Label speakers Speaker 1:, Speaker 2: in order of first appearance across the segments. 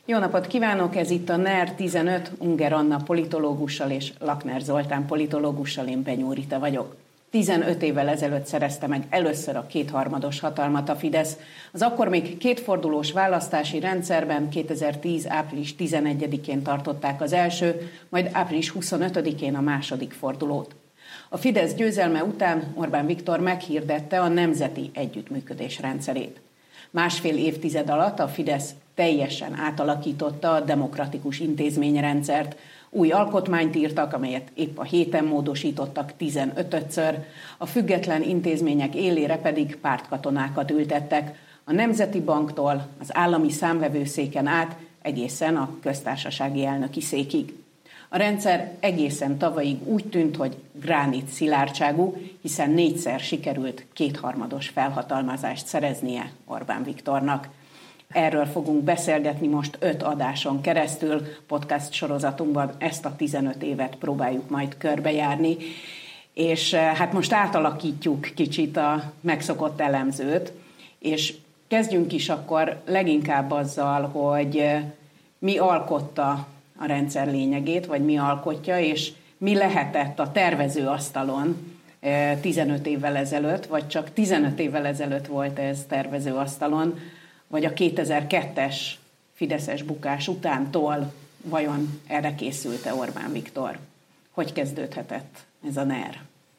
Speaker 1: Jó napot kívánok, ez itt a NER 15, Unger Anna politológussal és Lakner Zoltán politológussal, én Benyó Rita vagyok. 15 évvel ezelőtt szerezte meg először a kétharmados hatalmat a Fidesz. Az akkor még kétfordulós választási rendszerben 2010. április 11-én tartották az első, majd április 25-én a második fordulót. A Fidesz győzelme után Orbán Viktor meghirdette a nemzeti együttműködés rendszerét. Másfél évtized alatt a Fidesz teljesen átalakította a demokratikus intézményrendszert. Új alkotmányt írtak, amelyet épp a héten módosítottak 15-ször, a független intézmények élére pedig pártkatonákat ültettek, a Nemzeti Banktól az állami számvevőszéken át egészen a köztársasági elnöki székig. A rendszer egészen tavalyig úgy tűnt, hogy gránit szilárdságú, hiszen 4-szer sikerült kétharmados felhatalmazást szereznie Orbán Viktornak. Erről fogunk beszélgetni most 5 adáson keresztül, podcast sorozatunkban ezt a 15 évet próbáljuk majd körbejárni, és hát most átalakítjuk kicsit a megszokott elemzőt, és kezdjünk is akkor leginkább azzal, hogy mi alkotta a rendszer lényegét, vagy mi alkotja, és mi lehetett a tervezőasztalon 15 évvel ezelőtt, vagy csak 15 évvel ezelőtt volt ez tervezőasztalon, vagy a 2002-es fideszes bukás utántól vajon erre készült-e Orbán Viktor? Hogy kezdődhetett ez a NER?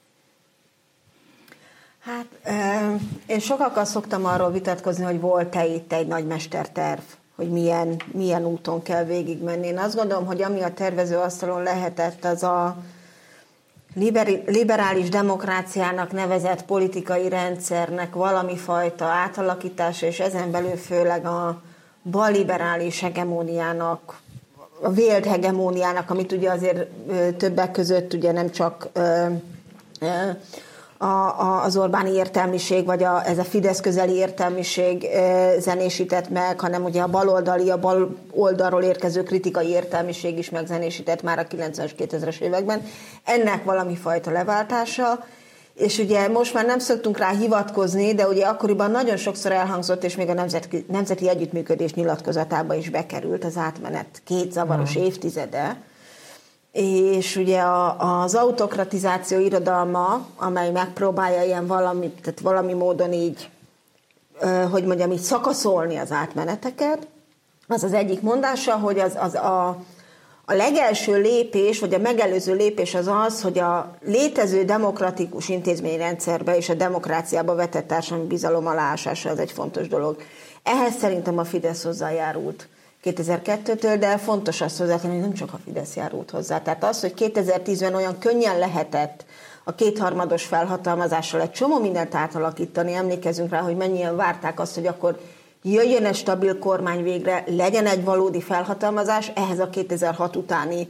Speaker 2: Hát én sokakkal szoktam arról vitatkozni, hogy volt-e itt egy nagy mesterterv, hogy milyen úton kell végigmenni. Én azt gondolom, hogy ami a tervezőasztalon lehetett, az a liberális demokráciának nevezett politikai rendszernek valami fajta átalakítása, és ezen belül főleg a balliberális hegemóniának, a vélt hegemóniának, amit ugye azért többek között ugye nem csak az Orbáni értelmiség, vagy ez a Fidesz közeli értelmiség zenésített meg, hanem ugye a bal oldalról érkező kritikai értelmiség is megzenésített már a 90-es, 2000-es években. Ennek valami fajta leváltása, és ugye most már nem szoktunk rá hivatkozni, de ugye akkoriban nagyon sokszor elhangzott, és még a Nemzeti Együttműködés nyilatkozatába is bekerült az átmenet 2 zavaros évtizede, és ugye az autokratizáció irodalma, amely megpróbálja ilyen valami módon így, hogy mondjam, így szakaszolni az átmeneteket, az egyik mondása, hogy a legelső lépés, vagy a megelőző lépés az, hogy a létező demokratikus intézményrendszerbe és a demokráciába vetett társadalmi bizalom aláásása az egy fontos dolog. Ehhez szerintem a Fidesz hozzájárult 2002-től, de fontos azt hozzátenni, hogy nem csak a Fidesz járult hozzá. Tehát az, hogy 2010-ben olyan könnyen lehetett a kétharmados felhatalmazással egy csomó mindent átalakítani, emlékezünk rá, hogy mennyien várták azt, hogy akkor jöjjön egy stabil kormány végre, legyen egy valódi felhatalmazás, ehhez a 2006 utáni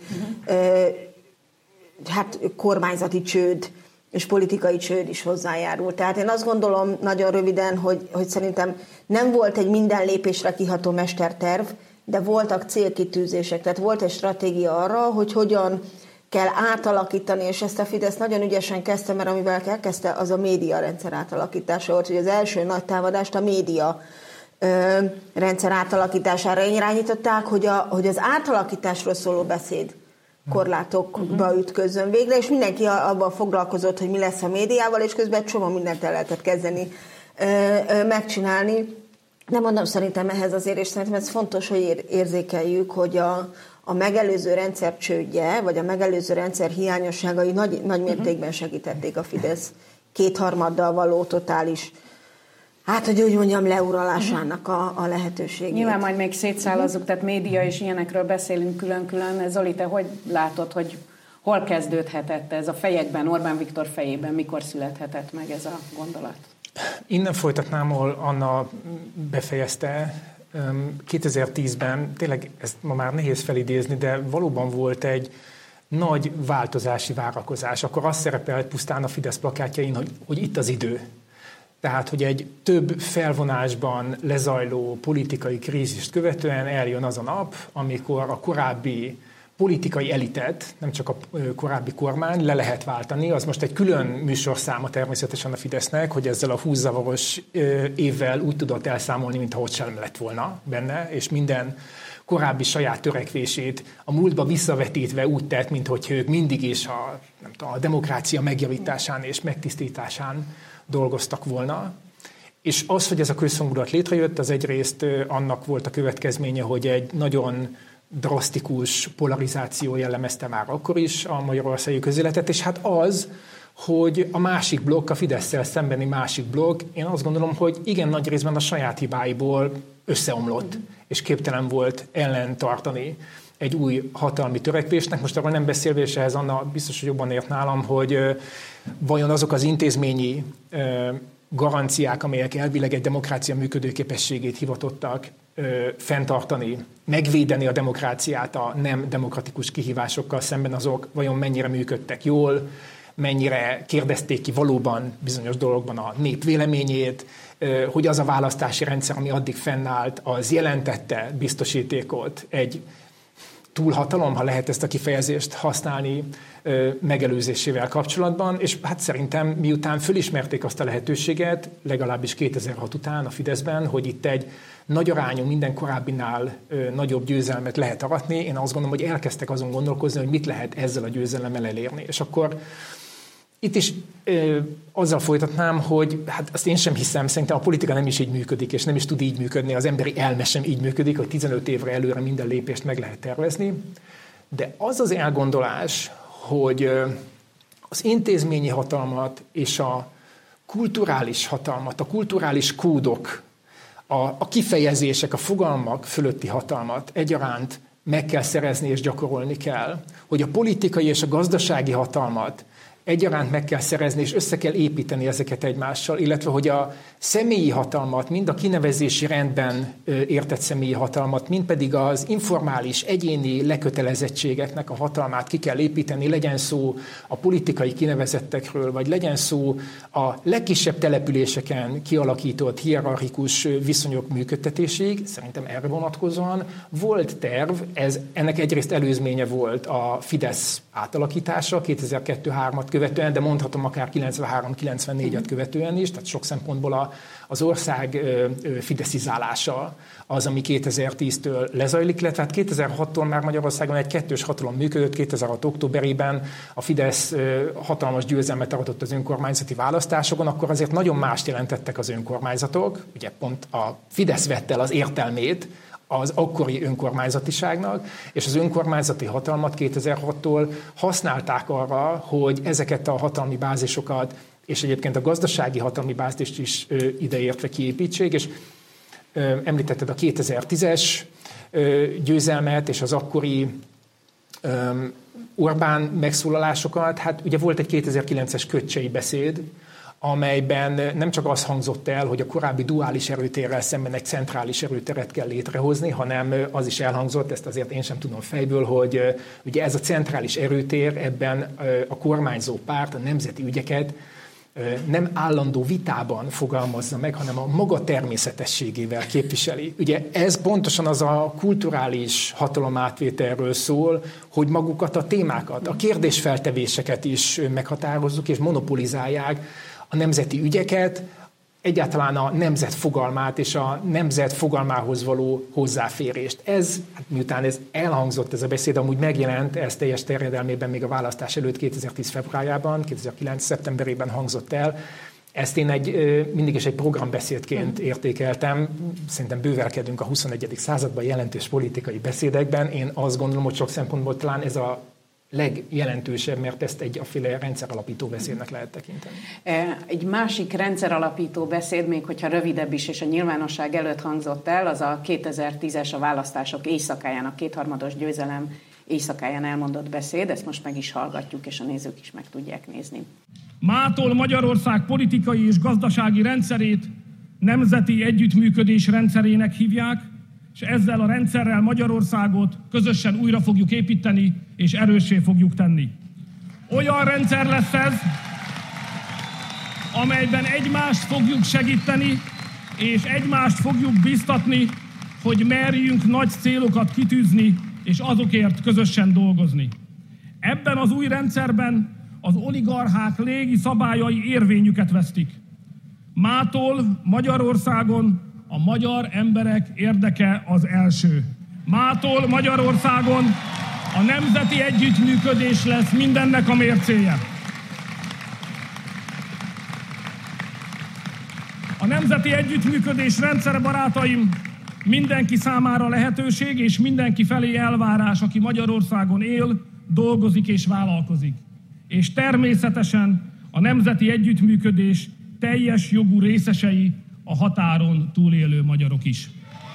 Speaker 2: kormányzati csőd és politikai csőd is hozzájárul. Tehát én azt gondolom nagyon röviden, hogy szerintem nem volt egy minden lépésre kiható mesterterv, de voltak célkitűzések, tehát volt egy stratégia arra, hogy hogyan kell átalakítani, és ezt a Fidesz nagyon ügyesen kezdte, mert amivel elkezdte, az a média rendszer átalakítása volt, hogy az első nagy támadást a média rendszer átalakítására irányították, hogy az átalakításról szóló beszéd korlátokba ütközzön végre, és mindenki abban foglalkozott, hogy mi lesz a médiával, és közben egy csomó mindent el lehetett kezdeni megcsinálni. De mondom, szerintem ehhez azért, és szerintem ez fontos, hogy érzékeljük, hogy a megelőző rendszer csődje, vagy a megelőző rendszer hiányosságai nagy mértékben segítették a Fidesz kétharmaddal való totális, hát, hogy úgy mondjam, leuralásának a lehetőségét.
Speaker 1: Nyilván majd még szétszállazzuk, tehát média és ilyenekről beszélünk külön-külön. Zoli, te hogy látod, hogy hol kezdődhetett ez a fejekben, Orbán Viktor fejében, mikor születhetett meg ez a gondolat?
Speaker 3: Innen folytatnám, ahol Anna befejezte. 2010-ben, tényleg ezt ma már nehéz felidézni, de valóban volt egy nagy változási várakozás. Akkor azt szerepelt pusztán a Fidesz plakátjain, hogy itt az idő. Tehát, hogy egy több felvonásban lezajló politikai krízist követően eljön az a nap, amikor a korábbi politikai elitet, nem csak a korábbi kormány, le lehet váltani. Az most egy külön műsorszáma természetesen a Fidesznek, hogy ezzel a 20 zavaros évvel úgy tudott elszámolni, mintha ott sem lett volna benne, és minden korábbi saját törekvését a múltba visszavetítve úgy tett, mintha ők mindig is a demokrácia megjavításán és megtisztításán dolgoztak volna. És az, hogy ez a közhangulat létrejött, az egyrészt annak volt a következménye, hogy egy nagyon drasztikus polarizáció jellemezte már akkor is a magyarországi közéletet, és hát az, hogy a másik blokk, a Fidesszel szembeni másik blokk, én azt gondolom, hogy igen nagy részben a saját hibáiból összeomlott, és képtelen volt ellen tartani egy új hatalmi törekvésnek. Most arról nem beszélve, és ehhez Anna biztos, hogy jobban ért nálam, hogy vajon azok az intézményi garanciák, amelyek elvileg egy demokrácia működőképességét hivatottak fenntartani, megvédeni a demokráciát a nem demokratikus kihívásokkal szemben, azok vajon mennyire működtek jól, mennyire kérdezték ki valóban bizonyos dolgokban a nép véleményét, hogy az a választási rendszer, ami addig fennállt, az jelentette biztosítékot egy túlhatalom, ha lehet ezt a kifejezést használni, megelőzésével kapcsolatban, és hát szerintem miután fölismerték azt a lehetőséget, legalábbis 2006 után a Fideszben, hogy itt egy nagy arányú, minden korábbinál nagyobb győzelmet lehet aratni, én azt gondolom, hogy elkezdtek azon gondolkozni, hogy mit lehet ezzel a győzelemmel elérni. És akkor itt is azzal folytatnám, hogy hát azt én sem hiszem, szerintem a politika nem is így működik, és nem is tud így működni, az emberi elme sem így működik, hogy 15 évre előre minden lépést meg lehet tervezni. De az az elgondolás, hogy az intézményi hatalmat és a kulturális hatalmat, a kulturális kódok, a kifejezések, a fogalmak fölötti hatalmat egyaránt meg kell szerezni és gyakorolni kell, hogy a politikai és a gazdasági hatalmat egyaránt meg kell szerezni, és össze kell építeni ezeket egymással, illetve hogy a személyi hatalmat, mind a kinevezési rendben értett személyi hatalmat, mind pedig az informális, egyéni lekötelezettségeknek a hatalmát ki kell építeni, legyen szó a politikai kinevezettekről, vagy legyen szó a legkisebb településeken kialakított hierarchikus viszonyok működtetéséig. Szerintem erre vonatkozóan volt terv, ennek egyrészt előzménye volt a Fidesz átalakítása 2002-3-at követően, de mondhatom akár 93-94-et követően is, tehát sok szempontból az ország fideszizálása az, ami 2010-től lezajlik le. Tehát 2006-tól már Magyarországon egy kettős hatalom működött, 2006. októberében a Fidesz hatalmas győzelmet aratott az önkormányzati választásokon, akkor azért nagyon mást jelentettek az önkormányzatok, ugye pont a Fidesz vett el az értelmét az akkori önkormányzatiságnak, és az önkormányzati hatalmat 2006-tól használták arra, hogy ezeket a hatalmi bázisokat, és egyébként a gazdasági hatalmi bázist is ideértve kiépítsék, és említetted a 2010-es győzelmet, és az akkori Orbán megszólalásokat. Hát ugye volt egy 2009-es Kötcsei beszéd, amelyben nem csak az hangzott el, hogy a korábbi duális erőtérrel szemben egy centrális erőteret kell létrehozni, hanem az is elhangzott, ezt azért én sem tudom fejből, hogy ugye ez a centrális erőtér, ebben a kormányzó párt a nemzeti ügyeket nem állandó vitában fogalmazza meg, hanem a maga természetességével képviseli. Ugye ez pontosan az a kulturális hatalomátvételről szól, hogy magukat a témákat, a kérdésfeltevéseket is meghatározzuk és monopolizálják a nemzeti ügyeket, egyáltalán a nemzet fogalmát és a nemzet fogalmához való hozzáférést. Ez, hát miután ez elhangzott, ez a beszéd, amúgy megjelent, ez teljes terjedelmében még a választás előtt 2010. februárjában, 2009. szeptemberében hangzott el. Ezt én mindig is egy programbeszédként értékeltem. Szerintem bővelkedünk a 21. században jelentős politikai beszédekben. Én azt gondolom, hogy sok szempontból talán ez a legjelentősebb, mert ezt egyféle rendszeralapító beszédnek lehet tekinteni.
Speaker 1: Egy másik rendszeralapító beszéd, még hogyha rövidebb is, és a nyilvánosság előtt hangzott el, az a 2010-es a választások éjszakáján, a kétharmados győzelem éjszakáján elmondott beszéd. Ezt most meg is hallgatjuk, és a nézők is meg tudják nézni.
Speaker 4: Mától Magyarország politikai és gazdasági rendszerét nemzeti együttműködés rendszerének hívják, és ezzel a rendszerrel Magyarországot közösen újra fogjuk építeni, és erőssé fogjuk tenni. Olyan rendszer lesz ez, amelyben egymást fogjuk segíteni, és egymást fogjuk biztatni, hogy merjünk nagy célokat kitűzni, és azokért közösen dolgozni. Ebben az új rendszerben az oligarchák légi szabályai érvényüket vesztik. Mától Magyarországon a magyar emberek érdeke az első. Mától Magyarországon a nemzeti együttműködés lesz mindennek a mércéje. A nemzeti együttműködés rendszere, barátaim, mindenki számára lehetőség, és mindenki felé elvárás, aki Magyarországon él, dolgozik és vállalkozik. És természetesen a nemzeti együttműködés teljes jogú részesei a határon túlélő magyarok is.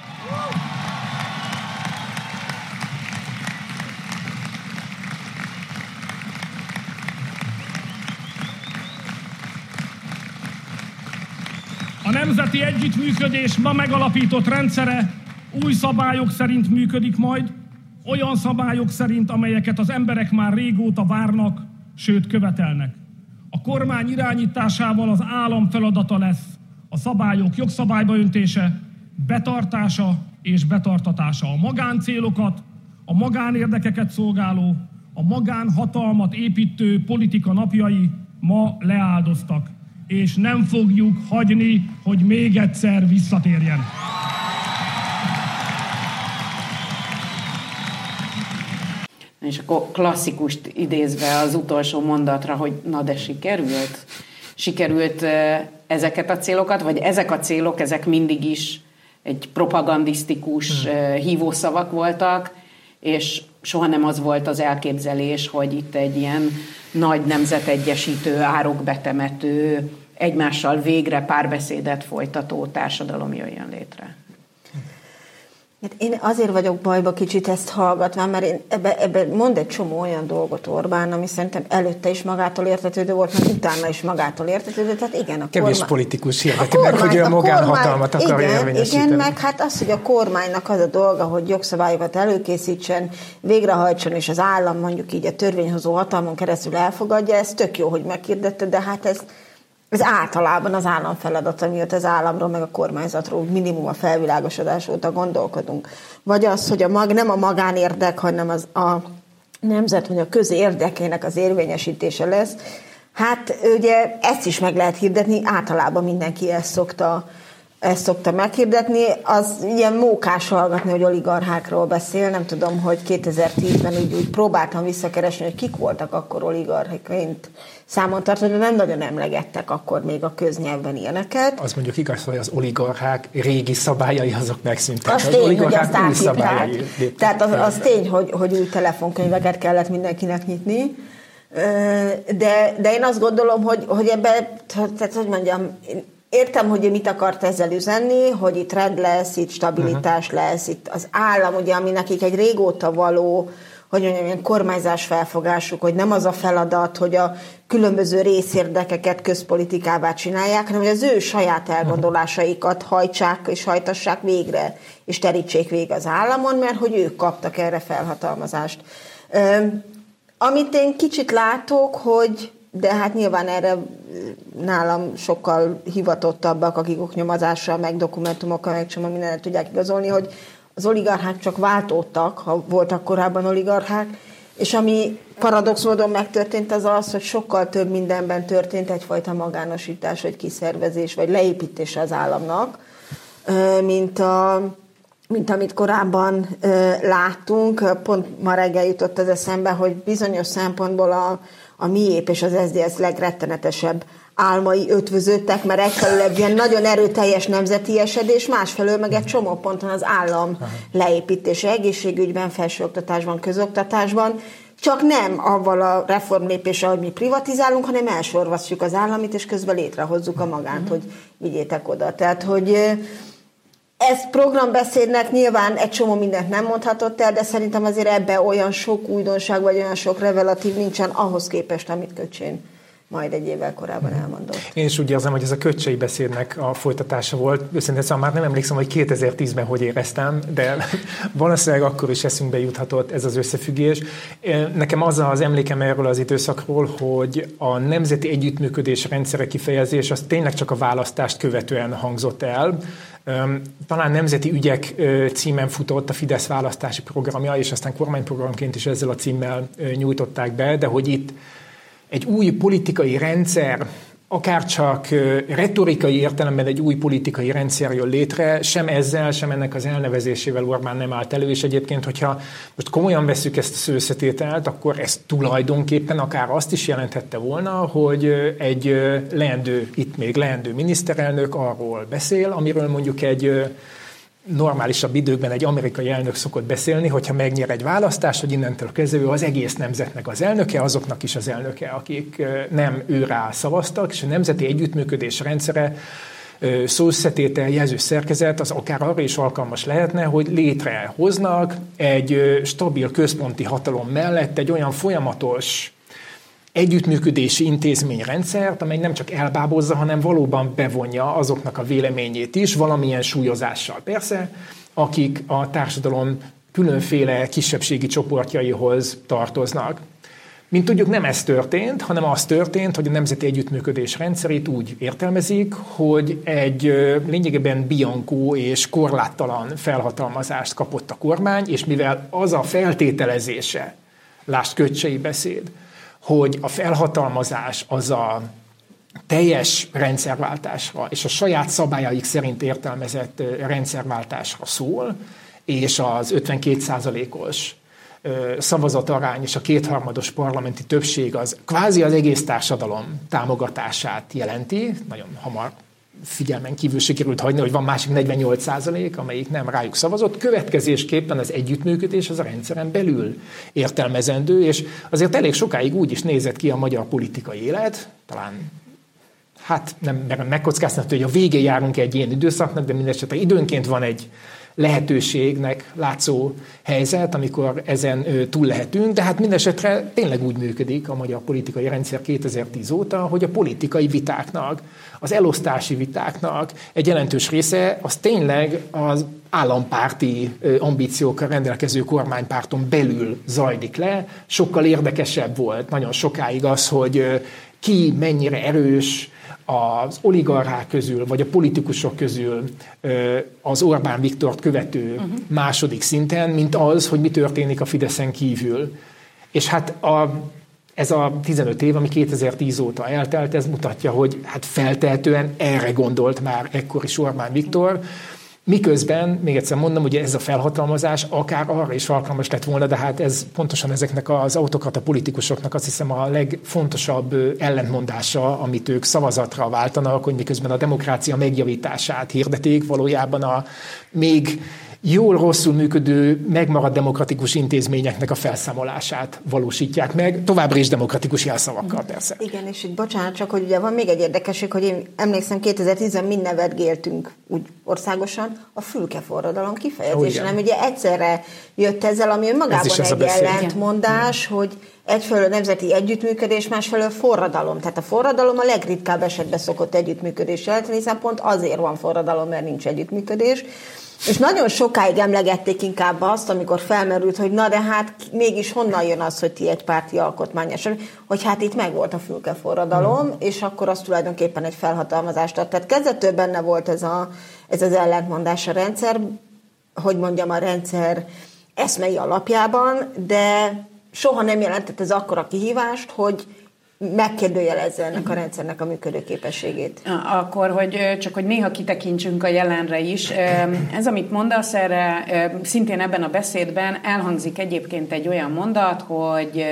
Speaker 4: A nemzeti együttműködés ma megalapított rendszere új szabályok szerint működik majd, olyan szabályok szerint, amelyeket az emberek már régóta várnak, sőt követelnek. A kormány irányításával az állam feladata lesz a szabályok jogszabályba öntése, betartása és betartatása. A magáncélokat, a magánérdekeket szolgáló, a magánhatalmat építő politika napjai ma leáldoztak, és nem fogjuk hagyni, hogy még egyszer visszatérjen.
Speaker 1: És akkor klasszikust idézve az utolsó mondatra, hogy na de sikerült? Sikerült ezeket a célokat, vagy ezek a célok, ezek mindig is egy propagandisztikus hívószavak voltak, és soha nem az volt az elképzelés, hogy itt egy ilyen nagy nemzetegyesítő, árokbetemető, egymással végre párbeszédet folytató társadalom jöjjön létre.
Speaker 2: Én azért vagyok bajba kicsit ezt hallgatva, mert én ebbe mond egy csomó olyan dolgot Orbán, ami szerintem előtte is magától értetődő volt, meg utána is magától értetődő. Tehát igen, a
Speaker 3: kevés politikus hirdeti meg, hogy a magánhatalmat akarja érvényesíteni.
Speaker 2: Igen, meg hát az, hogy a kormánynak az a dolga, hogy jogszabályokat előkészítsen, végrehajtson, és az állam mondjuk így a törvényhozó hatalmon keresztül elfogadja, ez tök jó, hogy meghirdette, de hát ez általában az állam feladata, miatt az államról, meg a kormányzatról minimum a felvilágosodás óta gondolkodunk. Vagy az, hogy nem a magánérdek, hanem a nemzet, vagy a közérdekének az érvényesítése lesz. Hát ugye ezt is meg lehet hirdetni, általában mindenki ezt szokta meghirdetni. Az ilyen mókás hallgatni, hogy oligarchákról beszél. Nem tudom, hogy 2010-ben úgy próbáltam visszakeresni, hogy kik voltak akkor oligarchaként számon tartani, de nem nagyon emlegettek akkor még a köznyelvben ilyeneket.
Speaker 3: Az mondjuk igaz, hogy az oligarchák régi szabályai azok megszűntek.
Speaker 2: Az tény, hogy azt átírták. Tehát az tény, hogy új telefonkönyveket kellett mindenkinek nyitni. De én azt gondolom, hogy ebben, tehát hogy mondjam, értem, hogy mit akart ezzel üzenni, hogy itt rend lesz, itt stabilitás lesz, itt az állam, ugye, ami nekik egy régóta való, hogy mondjam, ilyen kormányzás felfogásuk, hogy nem az a feladat, hogy a különböző részérdekeket közpolitikává csinálják, hanem hogy az ő saját elgondolásaikat hajtsák és hajtassák végre, és terítsék végig az államon, mert hogy ők kaptak erre felhatalmazást. Amit én kicsit látok, de hát nyilván erre nálam sokkal hivatottabbak, akik oknyomozással, meg dokumentumokkal, meg csomó mindent tudják igazolni, hogy az oligarchák csak váltódtak, ha voltak korábban oligarchák, és ami paradox módon megtörtént, az az, hogy sokkal több mindenben történt egyfajta magánosítás, vagy kiszervezés, vagy leépítés az államnak, mint amit korábban láttunk. Pont ma reggel jutott az eszembe, hogy bizonyos szempontból a miép és az SZDSZ legrettenetesebb álmai ötvöződtek, mert egyfelől egy ilyen nagyon erőteljes nemzeti esedés, másfelől meg egy csomó ponton az állam leépítése egészségügyben, felsőoktatásban, közoktatásban, csak nem avval a reformlépéssel, hogy mi privatizálunk, hanem elsorvasszuk az államit, és közben létrehozzuk a magánt, hogy vigyétek oda. Tehát, hogy ez programbeszédnek nyilván egy csomó mindent nem mondhatott el, de szerintem azért ebben olyan sok újdonság, vagy olyan sok revelatív nincsen ahhoz képest, amit Köcsén majd egy évvel korábban elmondott.
Speaker 3: Én is úgy érzem, hogy ez a Köcsei beszédnek a folytatása volt. Őszintén szóval már nem emlékszem, hogy 2010-ben hogy éreztem, de valószínűleg akkor is eszünkbe juthatott ez az összefüggés. Nekem az az emlékem erről az időszakról, hogy a nemzeti együttműködés rendszere kifejezés az tényleg csak a választást követően hangzott el. Talán nemzeti ügyek címen futott a Fidesz választási programja, és aztán kormányprogramként is ezzel a címmel nyújtották be, de hogy itt egy új politikai rendszer akárcsak retorikai értelemben egy új politikai rendszer jön létre, sem ezzel, sem ennek az elnevezésével Orbán nem állt elő, és egyébként, hogyha most komolyan vesszük ezt az összetételt, akkor ez tulajdonképpen akár azt is jelenthette volna, hogy egy itt még leendő miniszterelnök arról beszél, amiről mondjuk egy normálisabb időkben egy amerikai elnök szokott beszélni, hogyha megnyer egy választást, hogy innentől kezdve az egész nemzetnek az elnöke, azoknak is az elnöke, akik nem ő rá szavaztak, és a nemzeti együttműködés rendszere, szóösszetétel, jelzőszerkezet az akár arra is alkalmas lehetne, hogy létrehoznak egy stabil központi hatalom mellett egy olyan folyamatos együttműködési intézményrendszert, amely nem csak elbábozza, hanem valóban bevonja azoknak a véleményét is, valamilyen súlyozással persze, akik a társadalom különféle kisebbségi csoportjaihoz tartoznak. Mint tudjuk, nem ez történt, hanem az történt, hogy a nemzeti együttműködés rendszerét úgy értelmezik, hogy egy lényegében biankó és korláttalan felhatalmazást kapott a kormány, és mivel az a feltételezése, lásd Köcsei beszéd, hogy a felhatalmazás az a teljes rendszerváltásra és a saját szabályaik szerint értelmezett rendszerváltásra szól, és az 52%-os szavazatarány és a 2/3 parlamenti többség az kvázi az egész társadalom támogatását jelenti. Nagyon hamar figyelmen kívül sikerült hagyni, hogy van másik 48%, amelyik nem rájuk szavazott. Következésképpen az együttműködés az a rendszeren belül értelmezendő, és azért elég sokáig úgy is nézett ki a magyar politikai élet, talán nem merem megkockáztatni, hogy a végén járunk egy ilyen időszaknak, de mindesetre időnként van egy lehetőségnek látszó helyzet, amikor ezen túl lehetünk, de mindesetre tényleg úgy működik a magyar politikai rendszer 2010 óta, hogy a politikai vitáknak, az elosztási vitáknak egy jelentős része az tényleg az állampárti ambíciókkal rendelkező kormánypárton belül zajlik le. Sokkal érdekesebb volt nagyon sokáig az, hogy ki mennyire erős az oligarchák közül, vagy a politikusok közül az Orbán Viktort követő második szinten, mint az, hogy mi történik a Fideszen kívül. És ez a 15 év, ami 2010 óta eltelt, ez mutatja, hogy feltehetően erre gondolt már ekkor is Orbán Viktor, miközben, még egyszer mondom, ugye ez a felhatalmazás akár arra is alkalmas lett volna, de ez pontosan ezeknek az autokrata politikusoknak azt hiszem a legfontosabb ellentmondása, amit ők szavazatra váltanak, hogy miközben a demokrácia megjavítását hirdetik, valójában a még jól-rosszul működő, megmaradt demokratikus intézményeknek a felszámolását valósítják meg, továbbra is demokratikus jelszavakkal persze.
Speaker 2: Igen, és itt bocsánat, csak hogy ugye van még egy érdekesség, hogy én emlékszem 2010-ben mind nevetgéltünk úgy országosan a fülkeforradalom kifejezésen, nem ugye egyszerre jött ezzel, ami önmagában egy ellentmondás, hogy egyfelől nemzeti együttműködés, másfelől forradalom. Tehát a forradalom a legritkább esetben szokott együttműködés jelenteni, hiszen pont azért van forradalom, mert nincs együttműködés. És nagyon sokáig emlegették inkább azt, amikor felmerült, hogy na de mégis honnan jön az, hogy ti egy párti alkotmányos, hogy itt megvolt a fülkeforradalom, és akkor az tulajdonképpen egy felhatalmazást ad. Tehát kezdettől benne volt ez az ellentmondás a rendszer, hogy mondjam, a rendszer eszmei alapjában, de soha nem jelentett ez akkora kihívást, hogy megkérdőjelezze ennek a rendszernek a működőképességét.
Speaker 1: Akkor, hogy néha kitekintsünk a jelenre is. Ez, amit mondasz, erre szintén ebben a beszédben elhangzik egyébként egy olyan mondat, hogy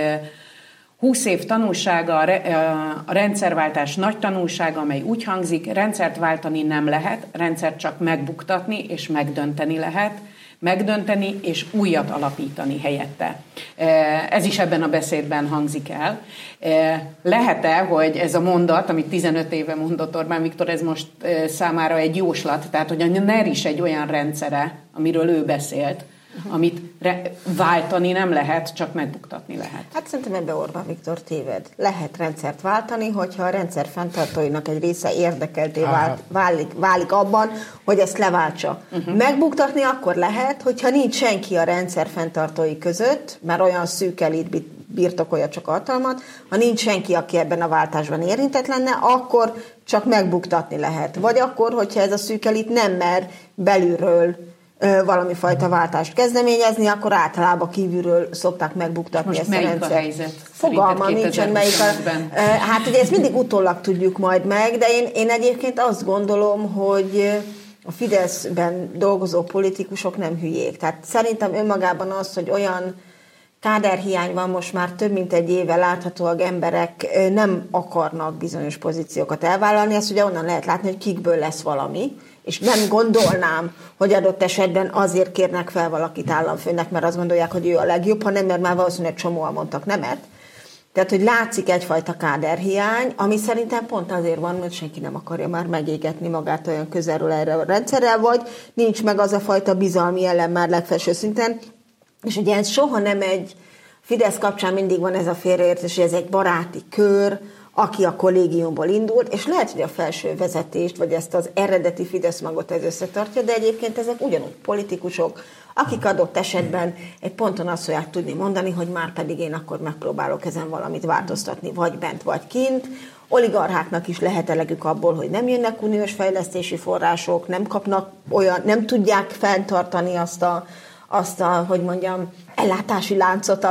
Speaker 1: 20 év tanulsága, a rendszerváltás nagy tanulsága, amely úgy hangzik, rendszert váltani nem lehet, rendszert csak megbuktatni és megdönteni lehet, megdönteni és újat alapítani helyette. Ez is ebben a beszédben hangzik el. Lehet-e, hogy ez a mondat, amit 15 éve mondott Orbán Viktor, ez most számára egy jóslat, tehát hogy a NER is egy olyan rendszere, amiről ő beszélt, amit váltani nem lehet, csak megbuktatni lehet.
Speaker 2: Szerintem ebben Orbán Viktor téved. Lehet rendszert váltani, hogyha a rendszer fenntartóinak egy része érdekelté válik abban, hogy ezt leváltsa. Megbuktatni akkor lehet, hogyha nincs senki a rendszer fenntartói között, mert olyan szűk elit birtokolja csak hatalmat, ha nincs senki, aki ebben a váltásban érintett lenne, akkor csak megbuktatni lehet. Vagy akkor, hogyha ez a szűk elit nem mer belülről valami fajta váltást kezdeményezni, akkor általában kívülről szokták megbuktatni ezt a rendszert.
Speaker 1: Most melyik a helyzet?
Speaker 2: Fogalma nincsen, hát ugye ezt mindig utólag tudjuk majd meg, de én egyébként azt gondolom, hogy a Fideszben dolgozó politikusok nem hülyék. Tehát szerintem önmagában az, hogy olyan káderhiány van most már több mint egy éve, láthatóan emberek nem akarnak bizonyos pozíciókat elvállalni, ezt ugye onnan lehet látni, hogy kikből lesz valami, és nem gondolnám, hogy adott esetben azért kérnek fel valakit államfőnek, mert azt gondolják, hogy ő a legjobb, hanem mert már valószínűleg csomóan mondtak nemet. Tehát, hogy látszik egyfajta káderhiány, ami szerintem pont azért van, mert senki nem akarja már megégetni magát olyan közelről erre a rendszerrel, vagy nincs meg az a fajta bizalmi ellen már legfelső szinten. És ugye ez soha nem egy, Fidesz kapcsán mindig van ez a félreértés, hogy ez egy baráti kör, aki a kollégiumból indult, és lehet, hogy a felső vezetést, vagy ezt az eredeti Fidesz magot ez összetartja, de egyébként ezek ugyanúgy politikusok, akik adott esetben egy ponton azt fogják tudni mondani, hogy már pedig én akkor megpróbálok ezen valamit változtatni, vagy bent, vagy kint. Oligarcháknak is lehet elegük abból, hogy nem jönnek uniós fejlesztési források, nem kapnak olyan, nem tudják fenntartani azt a, hogy mondjam, ellátási láncot,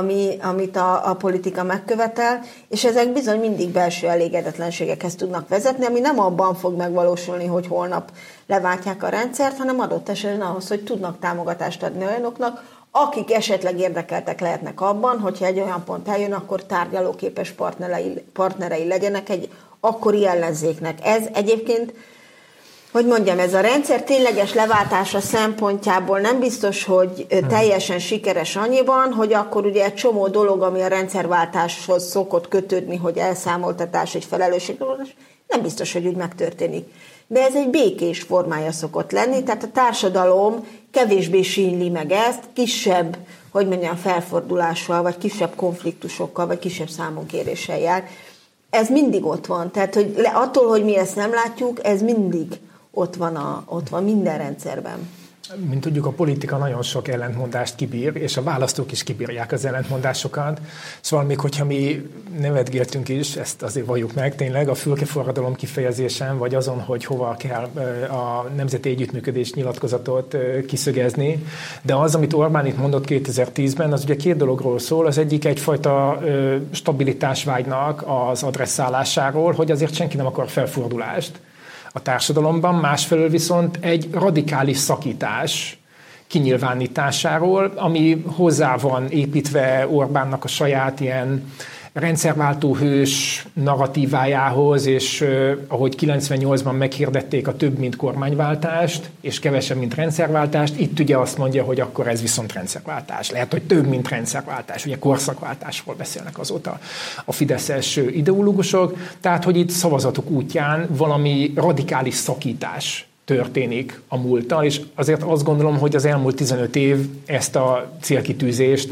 Speaker 2: amit a politika megkövetel, és ezek bizony mindig belső elégedetlenségekhez tudnak vezetni, ami nem abban fog megvalósulni, hogy holnap leváltják a rendszert, hanem adott esetben ahhoz, hogy tudnak támogatást adni olyanoknak, akik esetleg érdekeltek lehetnek abban, hogyha egy olyan pont eljön, akkor tárgyalóképes partnerei legyenek egy akkori ellenzéknek. Ez egyébként, hogy mondjam, ez a rendszer tényleges leváltása szempontjából nem biztos, hogy teljesen sikeres annyiban, hogy akkor ugye egy csomó dolog, ami a rendszerváltáshoz szokott kötődni, hogy elszámoltatás, egy felelősségvállalás, nem biztos, hogy úgy megtörténik. De ez egy békés formája szokott lenni, tehát a társadalom kevésbé sínli meg ezt, kisebb, hogy mondjam, felfordulással, vagy kisebb konfliktusokkal, vagy kisebb számonkéréssel jár. Ez mindig ott van, tehát hogy attól, hogy mi ezt nem látjuk, ez mindig ott van minden rendszerben.
Speaker 3: Mint tudjuk, a politika nagyon sok ellentmondást kibír, és a választók is kibírják az ellentmondásokat. Szóval még hogyha mi nevetgéltünk is, ezt azért valljuk meg tényleg, a fülkeforradalom kifejezésen, vagy azon, hogy hova kell a nemzeti együttműködés nyilatkozatot kiszögezni. De az, amit Orbán itt mondott 2010-ben, az ugye két dologról szól. Az egyik egyfajta stabilitásvágynak az adresszálásáról, hogy azért senki nem akar felfordulást a társadalomban, másfelől viszont egy radikális szakítás kinyilvánításáról, ami hozzá van építve Orbánnak a saját ilyen rendszerváltó hős narratívájához, és ahogy 98-ban meghirdették a több mint kormányváltást, és kevesebb mint rendszerváltást, itt ugye azt mondja, hogy akkor ez viszont rendszerváltás. Lehet, hogy több mint rendszerváltás, ugye korszakváltásról beszélnek azóta a fideszes ideológusok, tehát hogy itt szavazatok útján valami radikális szakítás történik a múlttal, és azért azt gondolom, hogy az elmúlt 15 év ezt a célkitűzést,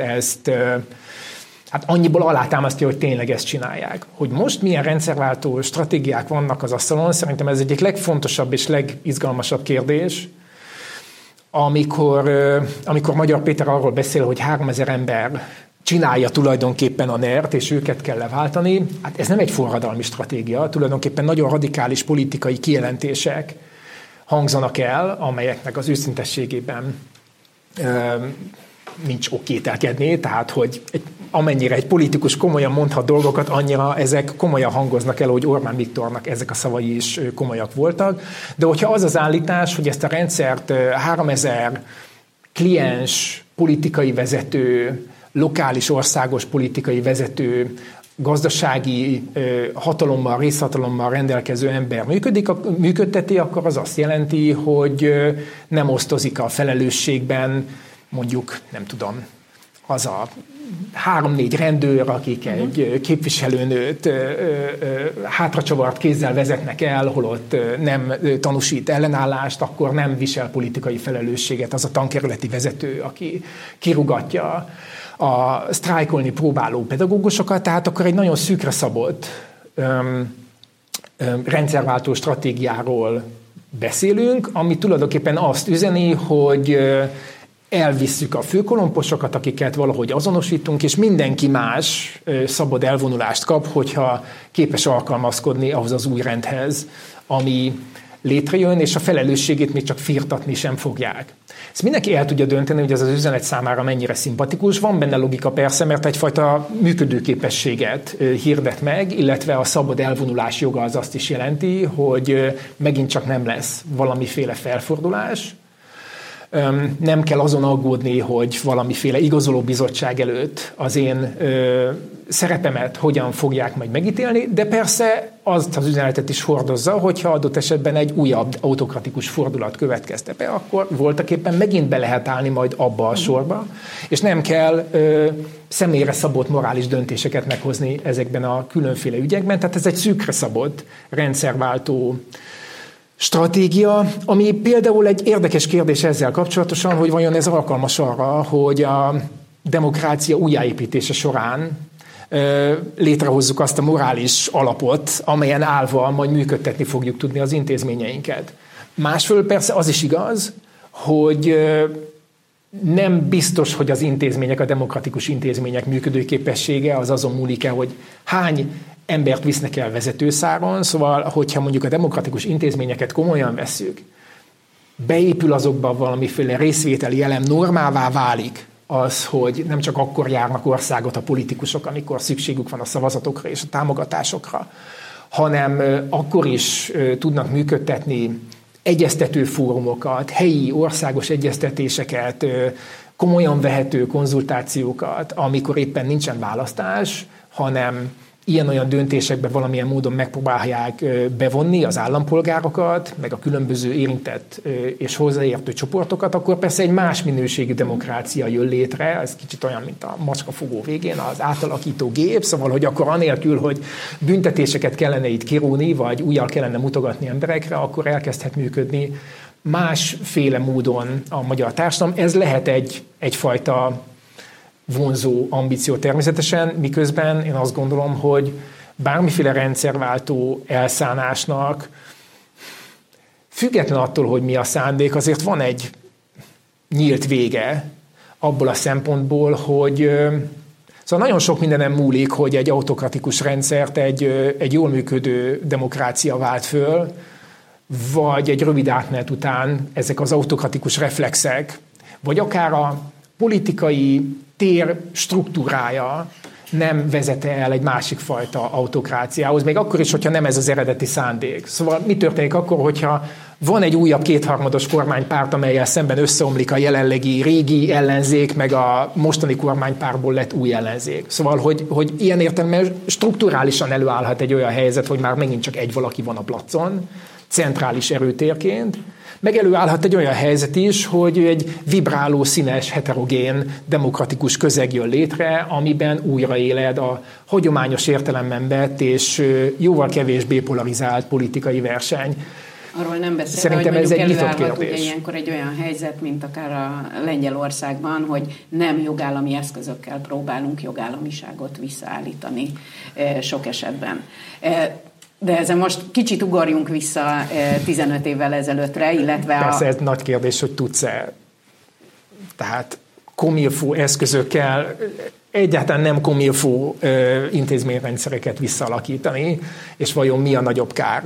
Speaker 3: hát annyiból alátámasztja, hogy tényleg ezt csinálják. Hogy most milyen rendszerváltó stratégiák vannak az asztalon, szerintem ez egyik legfontosabb és legizgalmasabb kérdés, amikor Magyar Péter arról beszél, hogy 3000 ember csinálja tulajdonképpen a NER-t, és őket kell leváltani. Hát ez nem egy forradalmi stratégia, tulajdonképpen nagyon radikális politikai kijelentések hangzanak el, amelyeknek az őszintességében nincs ok kételkedni, tehát hogy amennyire egy politikus komolyan mondhat dolgokat, annyira ezek komolyan hangoznak el, hogy Orbán Viktornak ezek a szavai is komolyak voltak. De hogyha az az állítás, hogy ezt a rendszert 3000 kliens politikai vezető, lokális országos politikai vezető, gazdasági hatalommal, részhatalommal rendelkező ember működteti, akkor az azt jelenti, hogy nem osztozik a felelősségben, mondjuk, nem tudom, az a 3-4 rendőr, akik egy képviselőnőt hátracsavart kézzel vezetnek el, holott nem tanúsít ellenállást, akkor nem visel politikai felelősséget az a tankerületi vezető, aki kirúgatja a sztrájkolni próbáló pedagógusokat, tehát akkor egy nagyon szűkre szabott rendszerváltó stratégiáról beszélünk, ami tulajdonképpen azt üzeni, hogy elvisszük a főkolomposokat, akiket valahogy azonosítunk, és mindenki más szabad elvonulást kap, hogyha képes alkalmazkodni ahhoz az új rendhez, ami létrejön, és a felelősségét még csak firtatni sem fogják. Ezt mindenki el tudja dönteni, hogy ez az üzenet számára mennyire szimpatikus. Van benne logika persze, mert egyfajta működőképességet hirdet meg, illetve a szabad elvonulás joga az azt is jelenti, hogy megint csak nem lesz valamiféle felfordulás. Nem kell azon aggódni, hogy valamiféle igazoló bizottság előtt az én szerepemet hogyan fogják majd megítélni, de persze azt az üzenetet is hordozza, hogyha adott esetben egy újabb autokratikus fordulat következte be, akkor voltaképpen megint be lehet állni majd abba a sorba, és nem kell személyre szabott morális döntéseket meghozni ezekben a különféle ügyekben, tehát ez egy szűkre szabott rendszerváltó stratégia, ami például egy érdekes kérdés ezzel kapcsolatosan, hogy vajon ez alkalmas arra, hogy a demokrácia újjáépítése során létrehozzuk azt a morális alapot, amelyen állva majd működtetni fogjuk tudni az intézményeinket. Másfelől persze az is igaz, hogy nem biztos, hogy az intézmények, a demokratikus intézmények működőképessége az azon múlik-e, hogy hány embert visznek el vezetőszáron, szóval, hogyha mondjuk a demokratikus intézményeket komolyan vesszük, beépül azokba valamiféle részvételi elem, normává válik az, hogy nem csak akkor járnak országot a politikusok, amikor szükségük van a szavazatokra és a támogatásokra, hanem akkor is tudnak működtetni egyeztető fórumokat, helyi, országos egyeztetéseket, komolyan vehető konzultációkat, amikor éppen nincsen választás, hanem ilyen-olyan döntésekbe valamilyen módon megpróbálják bevonni az állampolgárokat, meg a különböző érintett és hozzáértő csoportokat, akkor persze egy más minőségű demokrácia jön létre, ez kicsit olyan, mint a macskafogó végén, az átalakító gép, szóval, hogy akkor anélkül, hogy büntetéseket kellene itt kirúni, vagy újjal kellene mutogatni emberekre, akkor elkezdhet működni másféle módon a magyar társadalom. Ez lehet egyfajta vonzó ambíció természetesen, miközben én azt gondolom, hogy bármiféle rendszerváltó elszánásnak, független attól, hogy mi a szándék, azért van egy nyílt vége abból a szempontból, hogy szóval nagyon sok mindenem múlik, hogy egy autokratikus rendszert egy jól működő demokrácia vált föl, vagy egy rövid átmenet után ezek az autokratikus reflexek, vagy akár a politikai tér struktúrája nem vezete el egy másik fajta autokráciához, még akkor is, hogyha nem ez az eredeti szándék. Szóval mi történik akkor, hogyha van egy újabb kétharmados kormánypárt, amellyel szemben összeomlik a jelenlegi régi ellenzék, meg a mostani kormánypártból lett új ellenzék. Szóval, hogy ilyen értelemben strukturálisan előállhat egy olyan helyzet, hogy már megint csak egy valaki van a placon, centrális erőtérként, meg előállhat egy olyan helyzet is, hogy egy vibráló, színes, heterogén, demokratikus közeg jön létre, amiben újraéled a hagyományos értelemben vett és jóval kevésbé polarizált politikai verseny.
Speaker 1: Arról nem beszélve,
Speaker 3: szerintem
Speaker 1: hogy
Speaker 3: ez egy nyitott
Speaker 1: előállhat
Speaker 3: kérdés.
Speaker 1: Ilyenkor egy olyan helyzet, mint akár a Lengyelországban, hogy nem jogállami eszközökkel próbálunk jogállamiságot visszaállítani sok esetben. De ezen most kicsit ugorjunk vissza 15 évvel ezelőttre, illetve
Speaker 3: persze ez nagy kérdés, hogy tudsz-e, tehát komilfó eszközökkel egyáltalán nem komilfó intézményrendszereket visszaalakítani, és vajon mi a nagyobb kár,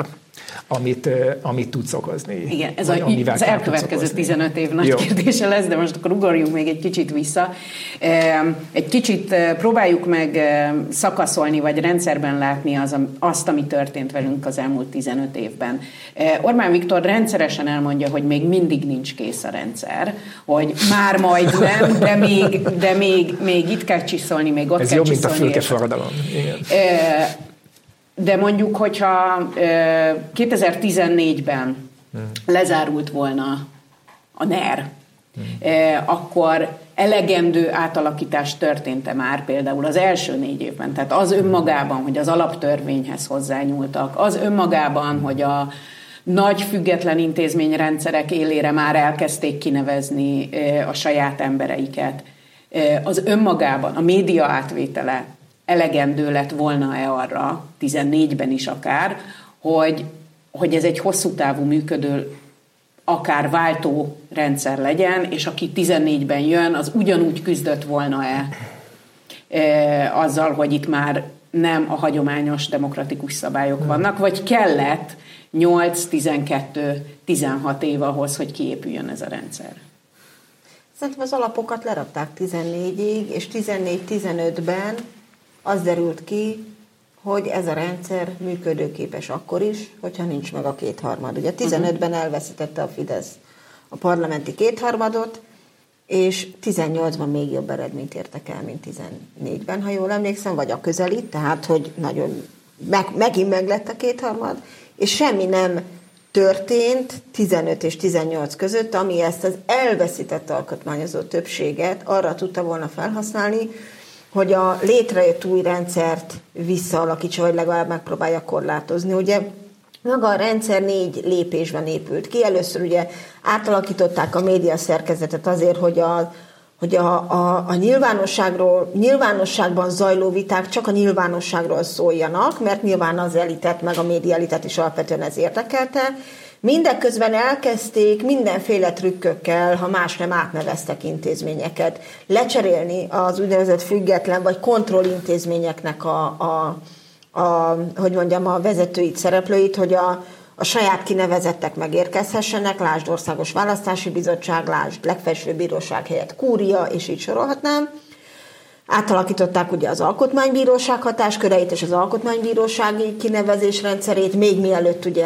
Speaker 3: amit tudsz okozni.
Speaker 1: Igen, ez az elkövetkező 15 év nagy kérdése lesz, de most akkor ugorjunk még egy kicsit vissza. Egy kicsit próbáljuk meg szakaszolni, vagy rendszerben látni azt, ami történt velünk az elmúlt 15 évben. Orbán Viktor rendszeresen elmondja, hogy még mindig nincs kész a rendszer, hogy már majd nem, de még itt kell csiszolni, még ott
Speaker 3: ez
Speaker 1: kell
Speaker 3: jobb,
Speaker 1: csiszolni.
Speaker 3: mint a fülkeforradalom.
Speaker 1: De mondjuk, hogyha 2014-ben lezárult volna a NER, akkor elegendő átalakítás történt-e már például az első 4 évben? Tehát az önmagában, hogy az alaptörvényhez hozzányúltak, az önmagában, hogy a nagy független intézményrendszerek élére már elkezdték kinevezni a saját embereiket, az önmagában, a média átvétele elegendő lett volna-e arra, 14-ben is akár, hogy ez egy hosszú távú működő, akár váltó rendszer legyen, és aki 14-ben jön, az ugyanúgy küzdött volna-e azzal, hogy itt már nem a hagyományos demokratikus szabályok vannak, vagy kellett 8-12-16 év ahhoz, hogy kiépüljön ez a rendszer?
Speaker 2: Szerintem az alapokat lerakták 14-ig, és 14-15-ben az derült ki, hogy ez a rendszer működőképes akkor is, hogyha nincs meg a kétharmad. Ugye 15-ben elveszítette a Fidesz a parlamenti kétharmadot, és 18-ban még jobb eredményt értek el, mint 14-ben, ha jól emlékszem, vagy a közelit, tehát, hogy nagyon megint meglett a kétharmad, és semmi nem történt 15 és 18 között, ami ezt az elveszített alkotmányozó többséget arra tudta volna felhasználni, hogy a létrejött új rendszert visszaalakítsa, vagy legalább megpróbálja korlátozni. Ugye maga a rendszer 4 lépésben épült ki. Először ugye átalakították a média szerkezetet azért, hogy a nyilvánosságban zajló viták csak a nyilvánosságról szóljanak, mert nyilván az elitet, meg a média elitet is alapvetően ez érdekelte. Mindeközben elkezdték mindenféle trükkökkel, ha más nem, átneveztek intézményeket, lecserélni az úgynevezett független vagy kontrollintézményeknek a vezetőit, szereplőit, hogy a saját kinevezettek megérkezhessenek, lásd Országos Választási Bizottság, lásd Legfelsőbb Bíróság helyett Kúria, és így sorolhatnám. Átalakították ugye az Alkotmánybíróság hatásköreit és az Alkotmánybírósági kinevezés rendszerét, még mielőtt ugye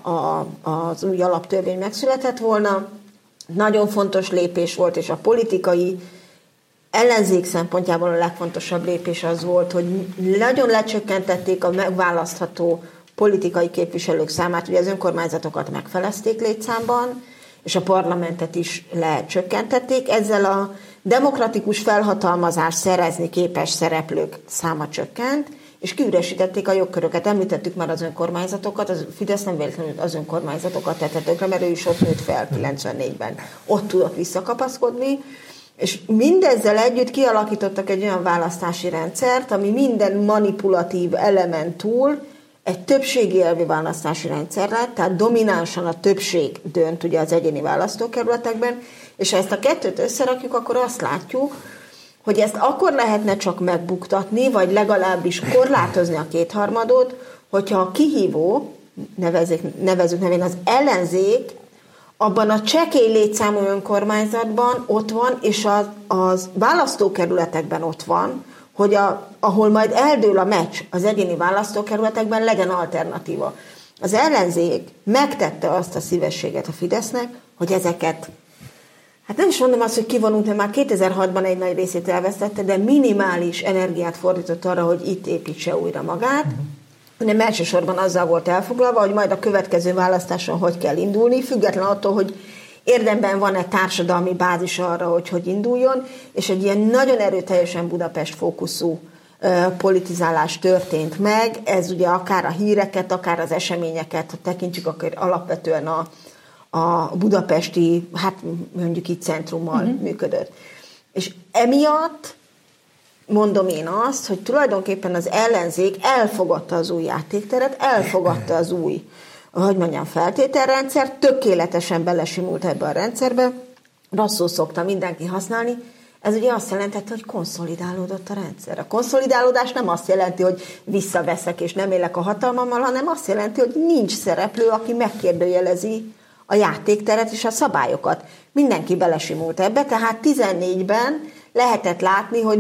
Speaker 2: az új alaptörvény megszületett volna. Nagyon fontos lépés volt, és a politikai ellenzék szempontjából a legfontosabb lépés az volt, hogy nagyon lecsökkentették a megválasztható politikai képviselők számát, ugye az önkormányzatokat megfelezték létszámban, és a parlamentet is lecsökkentették. Ezzel a demokratikus felhatalmazást szerezni képes szereplők száma csökkent, és kiüresítették a jogköröket. Említettük már az önkormányzatokat, az Fidesz nem véletlenül az önkormányzatokat tette tönkre, mert ő is ott nőtt fel 94-ben. Ott tudott visszakapaszkodni, és mindezzel együtt kialakítottak egy olyan választási rendszert, ami minden manipulatív elemen túl egy többségi elvi választási rendszer lett, tehát dominánsan a többség dönt ugye az egyéni választókerületekben, és ha ezt a kettőt összerakjuk, akkor azt látjuk, hogy ezt akkor lehetne csak megbuktatni, vagy legalábbis korlátozni a kétharmadot, hogyha a kihívó, nevezzük nevén az ellenzék, abban a csekély létszámú önkormányzatban ott van, és az választókerületekben ott van, hogy ahol majd eldől a meccs az egyéni választókerületekben, legyen alternatíva. Az ellenzék megtette azt a szívességet a Fidesznek, hogy ezeket, hát nem is mondom azt, hogy kivonult, mert már 2006-ban egy nagy részét elvesztette, de minimális energiát fordított arra, hogy itt építse újra magát, hanem elsősorban azzal volt elfoglalva, hogy majd a következő választáson hogy kell indulni, független attól, hogy érdemben van-e társadalmi bázis arra, hogy induljon, és egy ilyen nagyon erőteljesen Budapest fókuszú politizálás történt meg. Ez ugye akár a híreket, akár az eseményeket, ha tekintjük, akkor alapvetően a budapesti, hát mondjuk itt centrummal működött. És emiatt mondom én azt, hogy tulajdonképpen az ellenzék elfogadta az új játékteret, elfogadta az új, feltételrendszer, tökéletesen belesimult ebbe a rendszerbe, rosszul szokta mindenki használni. Ez ugye azt jelentette, hogy konszolidálódott a rendszer. A konszolidálódás nem azt jelenti, hogy visszaveszek és nem élek a hatalmammal, hanem azt jelenti, hogy nincs szereplő, aki megkérdőjelezi a játékteret és a szabályokat. Mindenki belesimult ebbe, tehát 14-ben lehetett látni, hogy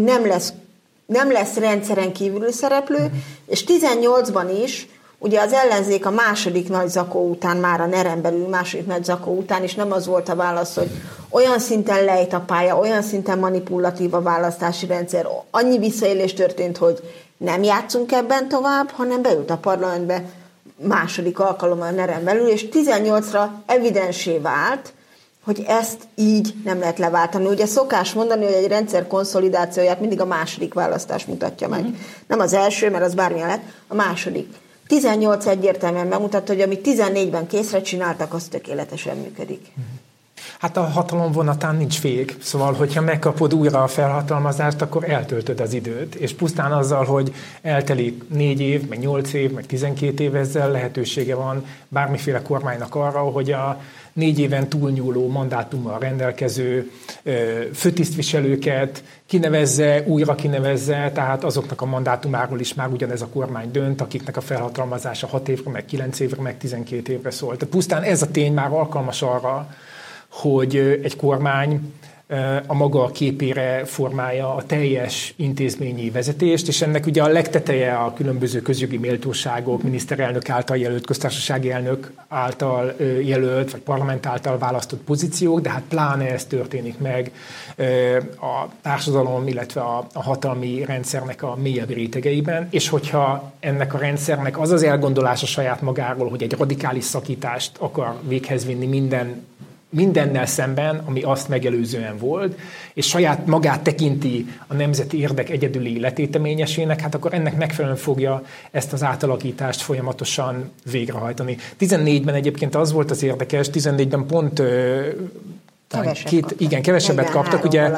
Speaker 2: nem lesz rendszeren kívüli szereplő, és 18-ban is, ugye az ellenzék a második nagy zakó után, már a NER-en belül második nagy zakó után is nem az volt a válasz, hogy olyan szinten lejt a pálya, olyan szinten manipulatív a választási rendszer, annyi visszaélés történt, hogy nem játszunk ebben tovább, hanem beült a parlamentbe második alkalommal a NER-en belül, és 18-ra evidensé vált, hogy ezt így nem lehet leváltani. Ugye szokás mondani, hogy egy rendszer konszolidációját mindig a második választás mutatja meg. Nem az első, mert az bármilyen lett, a második. 18 egyértelműen bemutatta, hogy amit 14-ben készre csináltak, az tökéletesen működik.
Speaker 3: Hát a hatalom vonatán nincs vég. Szóval, hogyha megkapod újra a felhatalmazást, akkor eltöltöd az időt. És pusztán azzal, hogy eltelik 4 év, meg 8 év, meg 12 év, ezzel lehetősége van bármiféle kormánynak arra, hogy a 4 éven túlnyúló mandátummal rendelkező főtisztviselőket kinevezze, újra kinevezze, tehát azoknak a mandátumáról is már ugyanez a kormány dönt, akiknek a felhatalmazása 6 évre, meg 9 évre, meg 12 évre szól. Tehát pusztán ez a tény már alkalmas arra, hogy egy kormány a maga képére formálja a teljes intézményi vezetést, és ennek ugye a legteteje a különböző közjogi méltóságok, miniszterelnök által jelölt, köztársasági elnök által jelölt, vagy parlament által választott pozíciók, de hát pláne ez történik meg a társadalom, illetve a hatalmi rendszernek a mélyebb rétegeiben, és hogyha ennek a rendszernek az az elgondolása saját magáról, hogy egy radikális szakítást akar véghez vinni mindennel szemben, ami azt megelőzően volt, és saját magát tekinti a nemzeti érdek egyedüli letéteményesének, hát akkor ennek megfelelően fogja ezt az átalakítást folyamatosan végrehajtani. 14-ben egyébként az volt az érdekes, 14-ben pont kevesebbet kaptak, ugye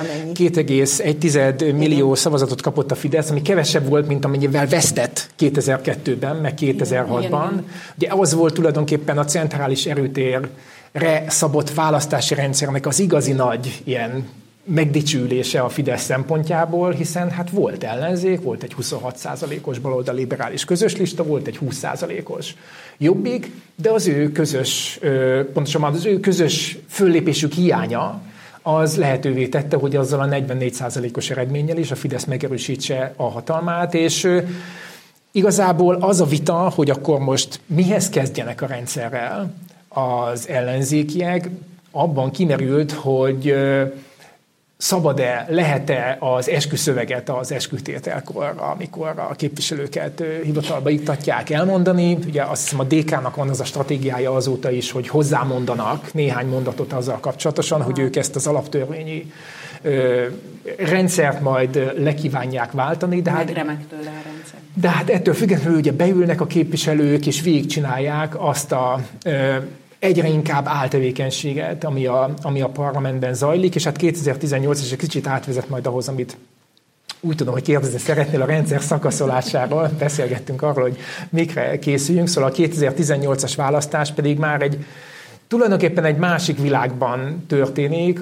Speaker 3: 2,1 millió szavazatot kapott a Fidesz, ami kevesebb volt, mint amennyivel vesztett 2002-ben, meg 2006-ban. Ugye az volt tulajdonképpen a centrális erőtérre szabott választási rendszernek az igazi nagy ilyen megdicsülése a Fidesz szempontjából, hiszen hát volt ellenzék, volt egy 26%-os baloldal liberális közös lista, volt egy 20%-os Jobbik, de az ő közös, pontosabban az ő közös föllépésük hiánya az lehetővé tette, hogy azzal a 44%-os eredménnyel is a Fidesz megerősítse a hatalmát, és igazából az a vita, hogy akkor most mihez kezdjenek a rendszerrel az ellenzékiek, abban kimerült, hogy szabad-e, lehet-e az esküszöveget az eskütételkor, amikor a képviselőket hivatalba iktatják, elmondani. Ugye azt hiszem a DK-nak van az a stratégiája azóta is, hogy hozzámondanak néhány mondatot azzal kapcsolatosan, hogy ők ezt az alaptörvényi rendszert majd lekívánják váltani.
Speaker 1: Megremek tőle a rendszer.
Speaker 3: De hát ettől függetlenül ugye beülnek a képviselők, és végigcsinálják azt a egyre inkább áltevékenységet, ami a parlamentben zajlik, és hát 2018 is egy kicsit átvezet majd ahhoz, amit úgy tudom, hogy kérdezni szeretnél a rendszer szakaszolásáról. Beszélgettünk arról, hogy mikre készüljünk, szóval a 2018-as választás pedig már tulajdonképpen egy másik világban történik,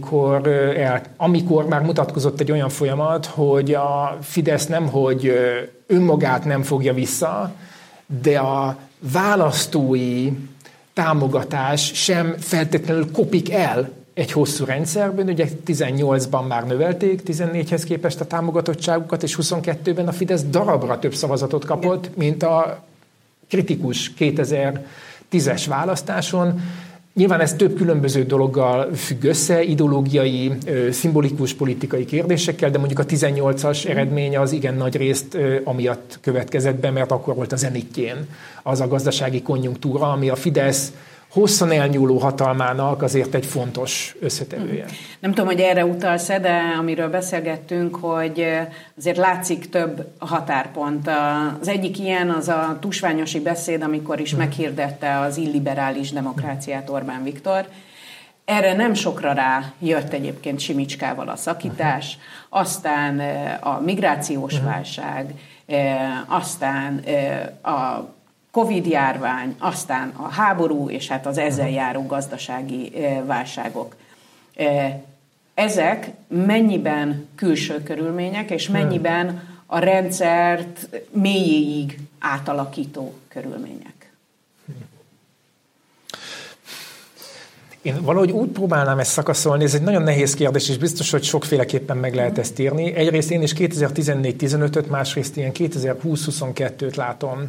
Speaker 3: amikor már mutatkozott egy olyan folyamat, hogy a Fidesz nemhogy önmagát nem fogja vissza, de a választói támogatás sem feltétlenül kopik el egy hosszú rendszerben. Ugye 18-ban már növelték 14-hez képest a támogatottságukat, és 22-ben a Fidesz darabra több szavazatot kapott, mint a kritikus 2010-es választáson. Nyilván ez több különböző dologgal függ össze, ideológiai, szimbolikus politikai kérdésekkel, de mondjuk a 18-as eredménye az igen nagy részt amiatt következett be, mert akkor volt a zenitjén az a gazdasági konjunktúra, ami a Fidesz hosszan elnyúló hatalmának azért egy fontos összetevője.
Speaker 1: Nem tudom, hogy erre utalsz-e, de amiről beszélgettünk, hogy azért látszik több határpont. Az egyik ilyen az a tusványosi beszéd, amikor is meghirdette az illiberális demokráciát Orbán Viktor. Erre nem sokra rá jött egyébként Simicskával a szakítás, aztán a migrációs válság, aztán a Covid-járvány, aztán a háború, és hát az ezzel járó gazdasági válságok. Ezek mennyiben külső körülmények, és mennyiben a rendszert mélyéig átalakító körülmények?
Speaker 3: Én valahogy úgy próbálnám ezt szakaszolni, ez egy nagyon nehéz kérdés, és biztos, hogy sokféleképpen meg lehet ezt írni. Egyrészt én is 2014-15-öt, másrészt ilyen 2020-22-t látom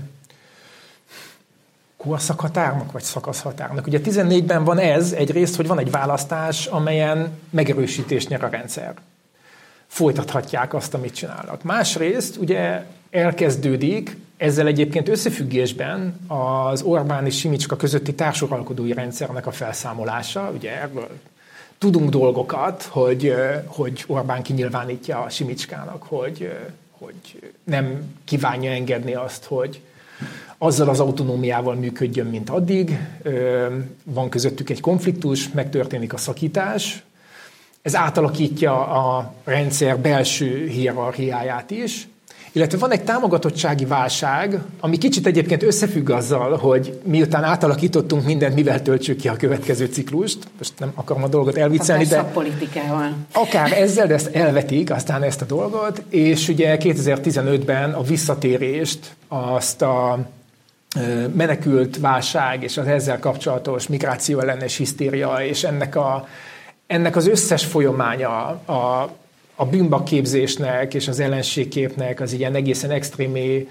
Speaker 3: korszakhatárnak, vagy szakaszhatárnak. Ugye 14-ben van ez egyrészt, hogy van egy választás, amelyen megerősítést nyer a rendszer. Folytathatják azt, amit csinálnak. Másrészt ugye elkezdődik ezzel egyébként összefüggésben az Orbán és Simicska közötti társuralkodói rendszernek a felszámolása. Ugye erről tudunk dolgokat, hogy Orbán kinyilvánítja a Simicskának, hogy nem kívánja engedni azt, hogy azzal az autonómiával működjön, mint addig. Van közöttük egy konfliktus, megtörténik a szakítás. Ez átalakítja a rendszer belső hierarchiáját is. Illetve van egy támogatottsági válság, ami kicsit egyébként összefügg azzal, hogy miután átalakítottunk mindent, mivel töltsük ki a következő ciklust. Most nem akarom a dolgot elviccelni, de
Speaker 1: szakpolitikával.
Speaker 3: Akár ezzel, de ezt elvetik aztán ezt a dolgot, és ugye 2015-ben a visszatérést, azt a menekült válság és az ezzel kapcsolatos migráció ellenes hisztéria, és ennek az összes folyamánya a bűnbakképzésnek és az ellenségképnek az ilyen egészen extrémé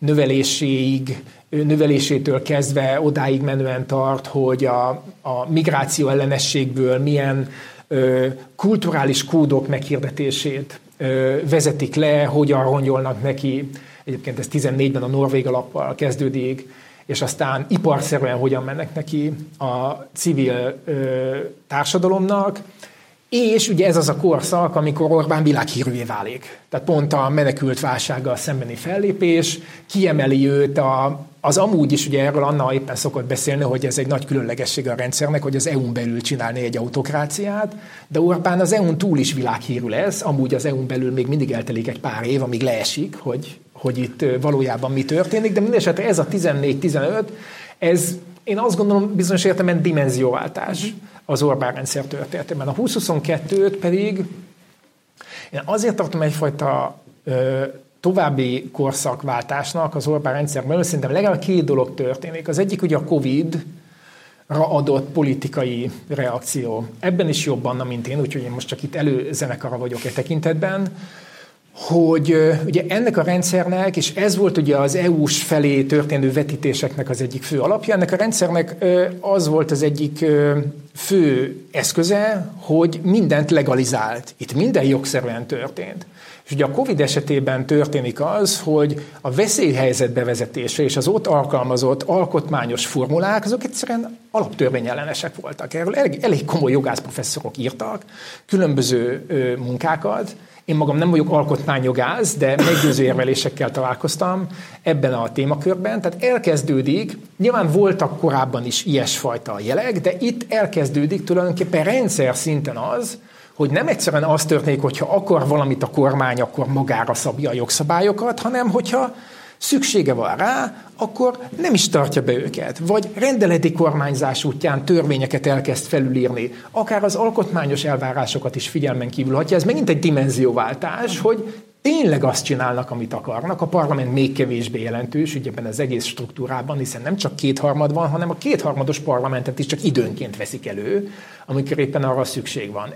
Speaker 3: növelésétől kezdve odáig menően tart, hogy a migráció ellenességből milyen kulturális kódok meghirdetését vezetik le, hogyan rongyolnak neki. Egyébként ez 14-ben a Norvég alappal kezdődik, és aztán iparszerűen hogyan mennek neki a civil társadalomnak. És ugye ez az a korszak, amikor Orbán világhírűvé válik. Tehát pont a menekült válsággal szembeni fellépés kiemeli őt az amúgy is, ugye erről Anna éppen szokott beszélni, hogy ez egy nagy különlegessége a rendszernek, hogy az EU-n belül csinálni egy autokráciát, de Orbán az EU-n túl is világhírű lesz, amúgy az EU-n belül még mindig eltelik egy pár év, amíg leesik, hogy itt valójában mi történik, de mindesetre ez a 14-15, ez én azt gondolom bizonyos értelemben dimenzióváltás az Orbán rendszer történetében. A 20-22-t pedig én azért tartom egyfajta további korszakváltásnak az Orbán rendszerben, szerintem legalább két dolog történik. Az egyik ugye a Covid-ra adott politikai reakció. Ebben is jobb Anna, mint én, úgyhogy én most csak itt előzenekara vagyok e tekintetben, hogy ugye ennek a rendszernek, és ez volt ugye az EU-s felé történő vetítéseknek az egyik fő alapja, ennek a rendszernek az volt az egyik fő eszköze, hogy mindent legalizált. Itt minden jogszerűen történt. És ugye a Covid esetében történik az, hogy a veszélyhelyzet bevezetése és az ott alkalmazott alkotmányos formulák, azok egyszerűen alaptörvényellenesek voltak. Erről elég komoly jogászprofesszorok írtak különböző munkákat. Én magam nem vagyok alkotmányjogász, de meggyőző érvelésekkel találkoztam ebben a témakörben. Tehát elkezdődik, nyilván voltak korábban is ilyesfajta jelek, de itt elkezdődik tulajdonképpen rendszer szinten az, hogy nem egyszerűen az történik, hogyha akar valamit a kormány, akkor magára szabja a jogszabályokat, hanem hogyha szüksége van rá, akkor nem is tartja be őket. Vagy rendeleti kormányzás útján törvényeket elkezd felülírni, akár az alkotmányos elvárásokat is figyelmen kívül hagyja. Ez megint egy dimenzióváltás, hogy tényleg azt csinálnak, amit akarnak. A parlament még kevésbé jelentős, ugye ebben az egész struktúrában, hiszen nem csak kétharmad van, hanem a kétharmados parlamentet is csak időnként veszik elő, amikor éppen arra szükség van.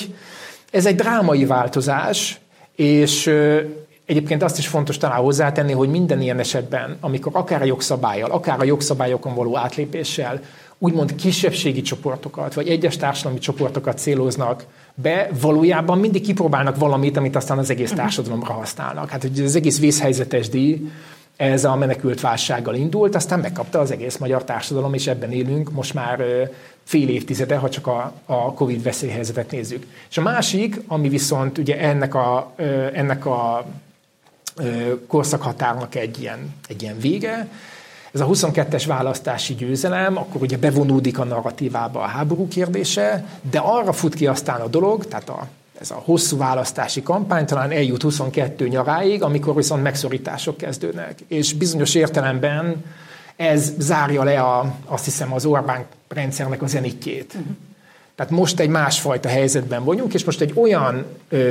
Speaker 3: Ez egy drámai változás, és egyébként azt is fontos talán hozzátenni, hogy minden ilyen esetben, amikor akár a jogszabállyal, akár a jogszabályokon való átlépéssel úgymond kisebbségi csoportokat, vagy egyes társadalmi csoportokat céloznak be, valójában mindig kipróbálnak valamit, amit aztán az egész társadalomra használnak. Hát hogy az egész vészhelyzetes díj, ez a menekült válsággal indult, aztán megkapta az egész magyar társadalom, és ebben élünk most már fél évtizede, ha csak a Covid veszélyhelyzetet nézzük. És a másik, ami viszont ugye ennek a korszakhatárnak egy ilyen vége, ez a 22-es választási győzelem, akkor ugye bevonódik a narratívába a háború kérdése, de arra fut ki aztán a dolog, tehát ez a hosszú választási kampány talán eljut 22 nyaráig, amikor viszont megszorítások kezdődnek. És bizonyos értelemben ez zárja le azt hiszem az Orbán rendszernek a zenitjét. Tehát most egy másfajta helyzetben vagyunk, és most egy olyan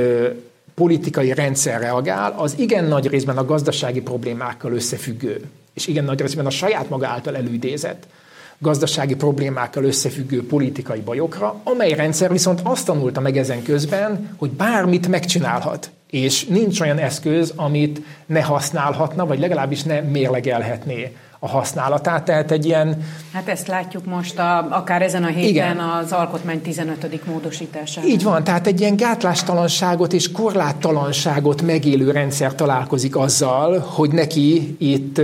Speaker 3: politikai rendszer reagál, az igen nagy részben a gazdasági problémákkal összefüggő, és igen nagy részben a saját maga által előidézett gazdasági problémákkal összefüggő politikai bajokra, amely rendszer viszont azt tanulta meg ezen közben, hogy bármit megcsinálhat, és nincs olyan eszköz, amit ne használhatna, vagy legalábbis ne mérlegelhetné a használatát, tehát egy ilyen...
Speaker 1: Hát ezt látjuk most akár ezen a héten igen. Az alkotmány 15. módosításán.
Speaker 3: Így van, tehát egy ilyen gátlástalanságot és korláttalanságot megélő rendszer találkozik azzal, hogy neki itt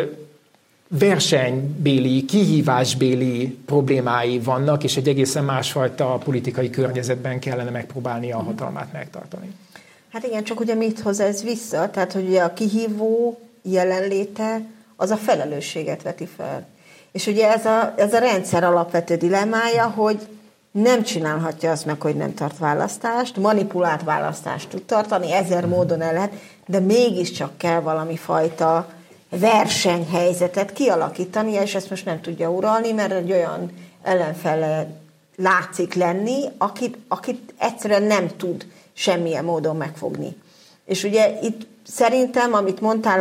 Speaker 3: versenybéli, kihívásbéli problémái vannak, és egy egészen másfajta politikai környezetben kellene megpróbálni a hatalmát megtartani.
Speaker 2: Hát igen, csak ugye mit hoz ez vissza? Tehát, hogy ugye a kihívó jelenléte az a felelősséget veti fel. És ugye ez a rendszer alapvető dilemmája, hogy nem csinálhatja azt meg, hogy nem tart választást, manipulált választást tud tartani, 1000 módon el lehet, de mégiscsak kell valami fajta versenyhelyzetet kialakítania, és ezt most nem tudja uralni, mert egy olyan ellenfele látszik lenni, akit egyszerűen nem tud semmilyen módon megfogni. És ugye itt szerintem, amit mondtál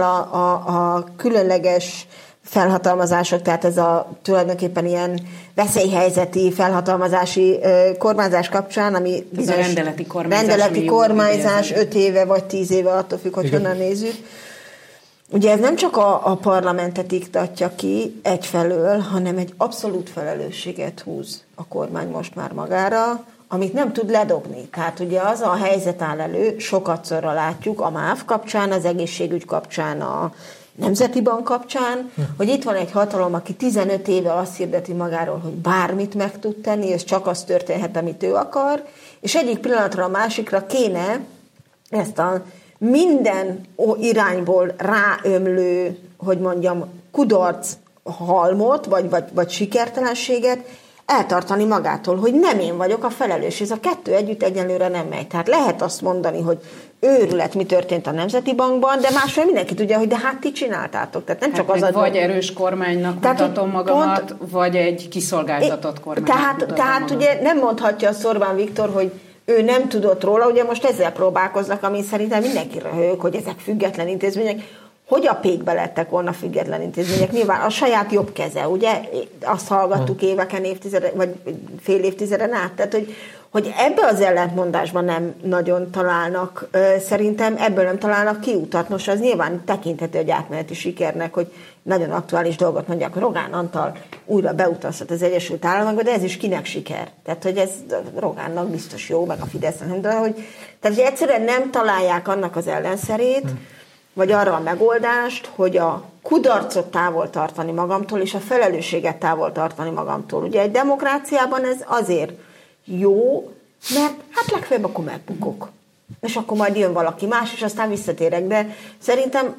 Speaker 2: a különleges felhatalmazások, tehát ez a tulajdonképpen ilyen veszélyhelyzeti felhatalmazási kormányzás kapcsán, ami bizonyos rendeleti kormányzás 5 éve vagy 10 éve, attól függ, hogy honnan nézzük. Ugye ez nem csak a parlamentet iktatja ki egyfelől, hanem egy abszolút felelősséget húz a kormány most már magára, amit nem tud ledobni. Tehát ugye az a helyzet áll elő, sokatszorra látjuk a MÁV kapcsán, az egészségügy kapcsán, a Nemzeti Bank kapcsán, hogy itt van egy hatalom, aki 15 éve azt hirdeti magáról, hogy bármit meg tud tenni, és csak az történhet, amit ő akar, és egyik pillanatra a másikra kéne ezt a minden irányból ráömlő, hogy mondjam, kudarc halmot, vagy sikertelenséget eltartani magától, hogy nem én vagyok a felelős. Ez a kettő együtt egyenlőre nem megy. Tehát lehet azt mondani, hogy őrület, mi történt a Nemzeti Bankban, de másról mindenki tudja, hogy de hát ti csináltátok. Tehát nem csak az
Speaker 1: vagy erős kormánynak mutatom magamat, vagy egy kiszolgáltatott kormánynak
Speaker 2: Tehát ugye nem mondhatja a Orbán Viktor, hogy ő nem tudott róla, ugye most ezzel próbálkoznak, ami szerintem mindenki röhög, hogy ezek független intézmények. Hogy a pékbe lettek volna független intézmények? Nyilván a saját jobb keze, ugye? Azt hallgattuk éveken, vagy fél évtizeden át. Tehát, hogy ebbe az ellentmondásban nem nagyon találnak, szerintem ebből nem találnak kiutat. Nos, az nyilván tekinthető egy átmeneti sikernek, hogy nagyon aktuális dolgot mondják, Rogán Antal újra beutazhat az Egyesült Államokba, de ez is kinek siker? Tehát, hogy ez Rogánnak biztos jó, meg a Fidesznek nem, de tehát, hogy egyszerűen nem találják annak az ellenszerét, vagy arra a megoldást, hogy a kudarcot távol tartani magamtól, és a felelősséget távol tartani magamtól. Ugye egy demokráciában ez azért jó, mert hát legfeljebb akkor megbukok. És akkor majd jön valaki más, és aztán visszatérek. De szerintem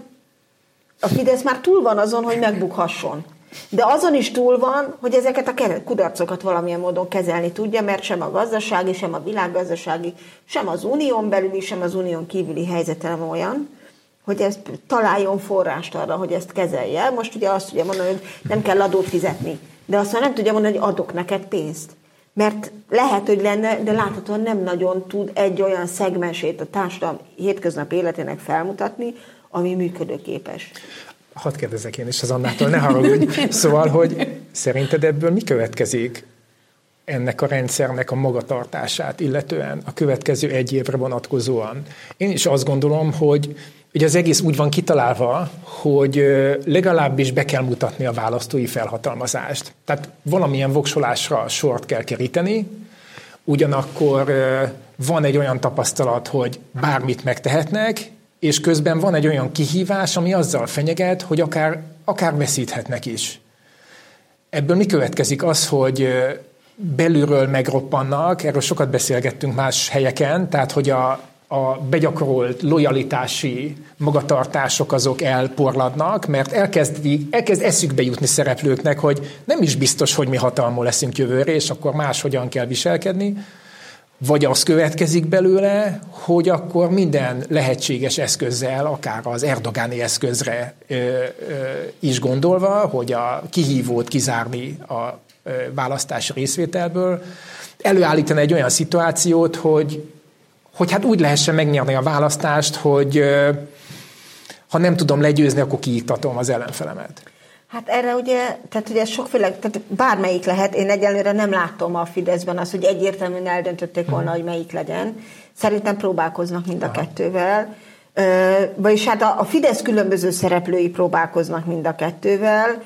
Speaker 2: a Fidesz már túl van azon, hogy megbukhasson. De azon is túl van, hogy ezeket a kudarcokat valamilyen módon kezelni tudja, mert sem a gazdasági, sem a világgazdasági, sem az unión belüli, sem az unión kívüli helyzete nem olyan, hogy ezt találjon forrást arra, hogy ezt kezelje. Most ugye azt tudja mondani, hogy nem kell adót fizetni, de azt nem tudja mondani, hogy adok neked pénzt. Mert lehet, hogy lenne, de láthatóan nem nagyon tud egy olyan szegmensét a társadalom hétköznapi életének felmutatni, ami működőképes.
Speaker 3: Hadd kérdezek én is az Annától, ne haragudj. Szóval, hogy szerinted ebből mi következik ennek a rendszernek a magatartását, illetően a következő 1 évre vonatkozóan? Én is azt gondolom, hogy ugye az egész úgy van kitalálva, hogy legalábbis be kell mutatni a választói felhatalmazást. Tehát valamilyen voksolásra sort kell keríteni, ugyanakkor van egy olyan tapasztalat, hogy bármit megtehetnek, és közben van egy olyan kihívás, ami azzal fenyeget, hogy akár veszíthetnek is. Ebből mi következik? Az, hogy belülről megroppannak, erről sokat beszélgettünk más helyeken, tehát hogy a begyakorolt lojalitási magatartások azok elporladnak, mert elkezd eszükbe jutni szereplőknek, hogy nem is biztos, hogy mi hatalmon leszünk jövőre, és akkor máshogyan kell viselkedni, vagy az következik belőle, hogy akkor minden lehetséges eszközzel, akár az erdogáni eszközre is gondolva, hogy a kihívót kizárni a választási részvételből, előállítani egy olyan szituációt, hogy hát úgy lehessen megnyerni a választást, hogy ha nem tudom legyőzni, akkor kiiktatom az ellenfelemet.
Speaker 2: Hát erre ugye, tehát ugye sokféle, tehát bármelyik lehet, én egyelőre nem látom a Fideszben azt, hogy egyértelműen eldöntötték volna, hogy melyik legyen. Szerintem próbálkoznak mind a kettővel. Vagyis hát a Fidesz különböző szereplői próbálkoznak mind a kettővel.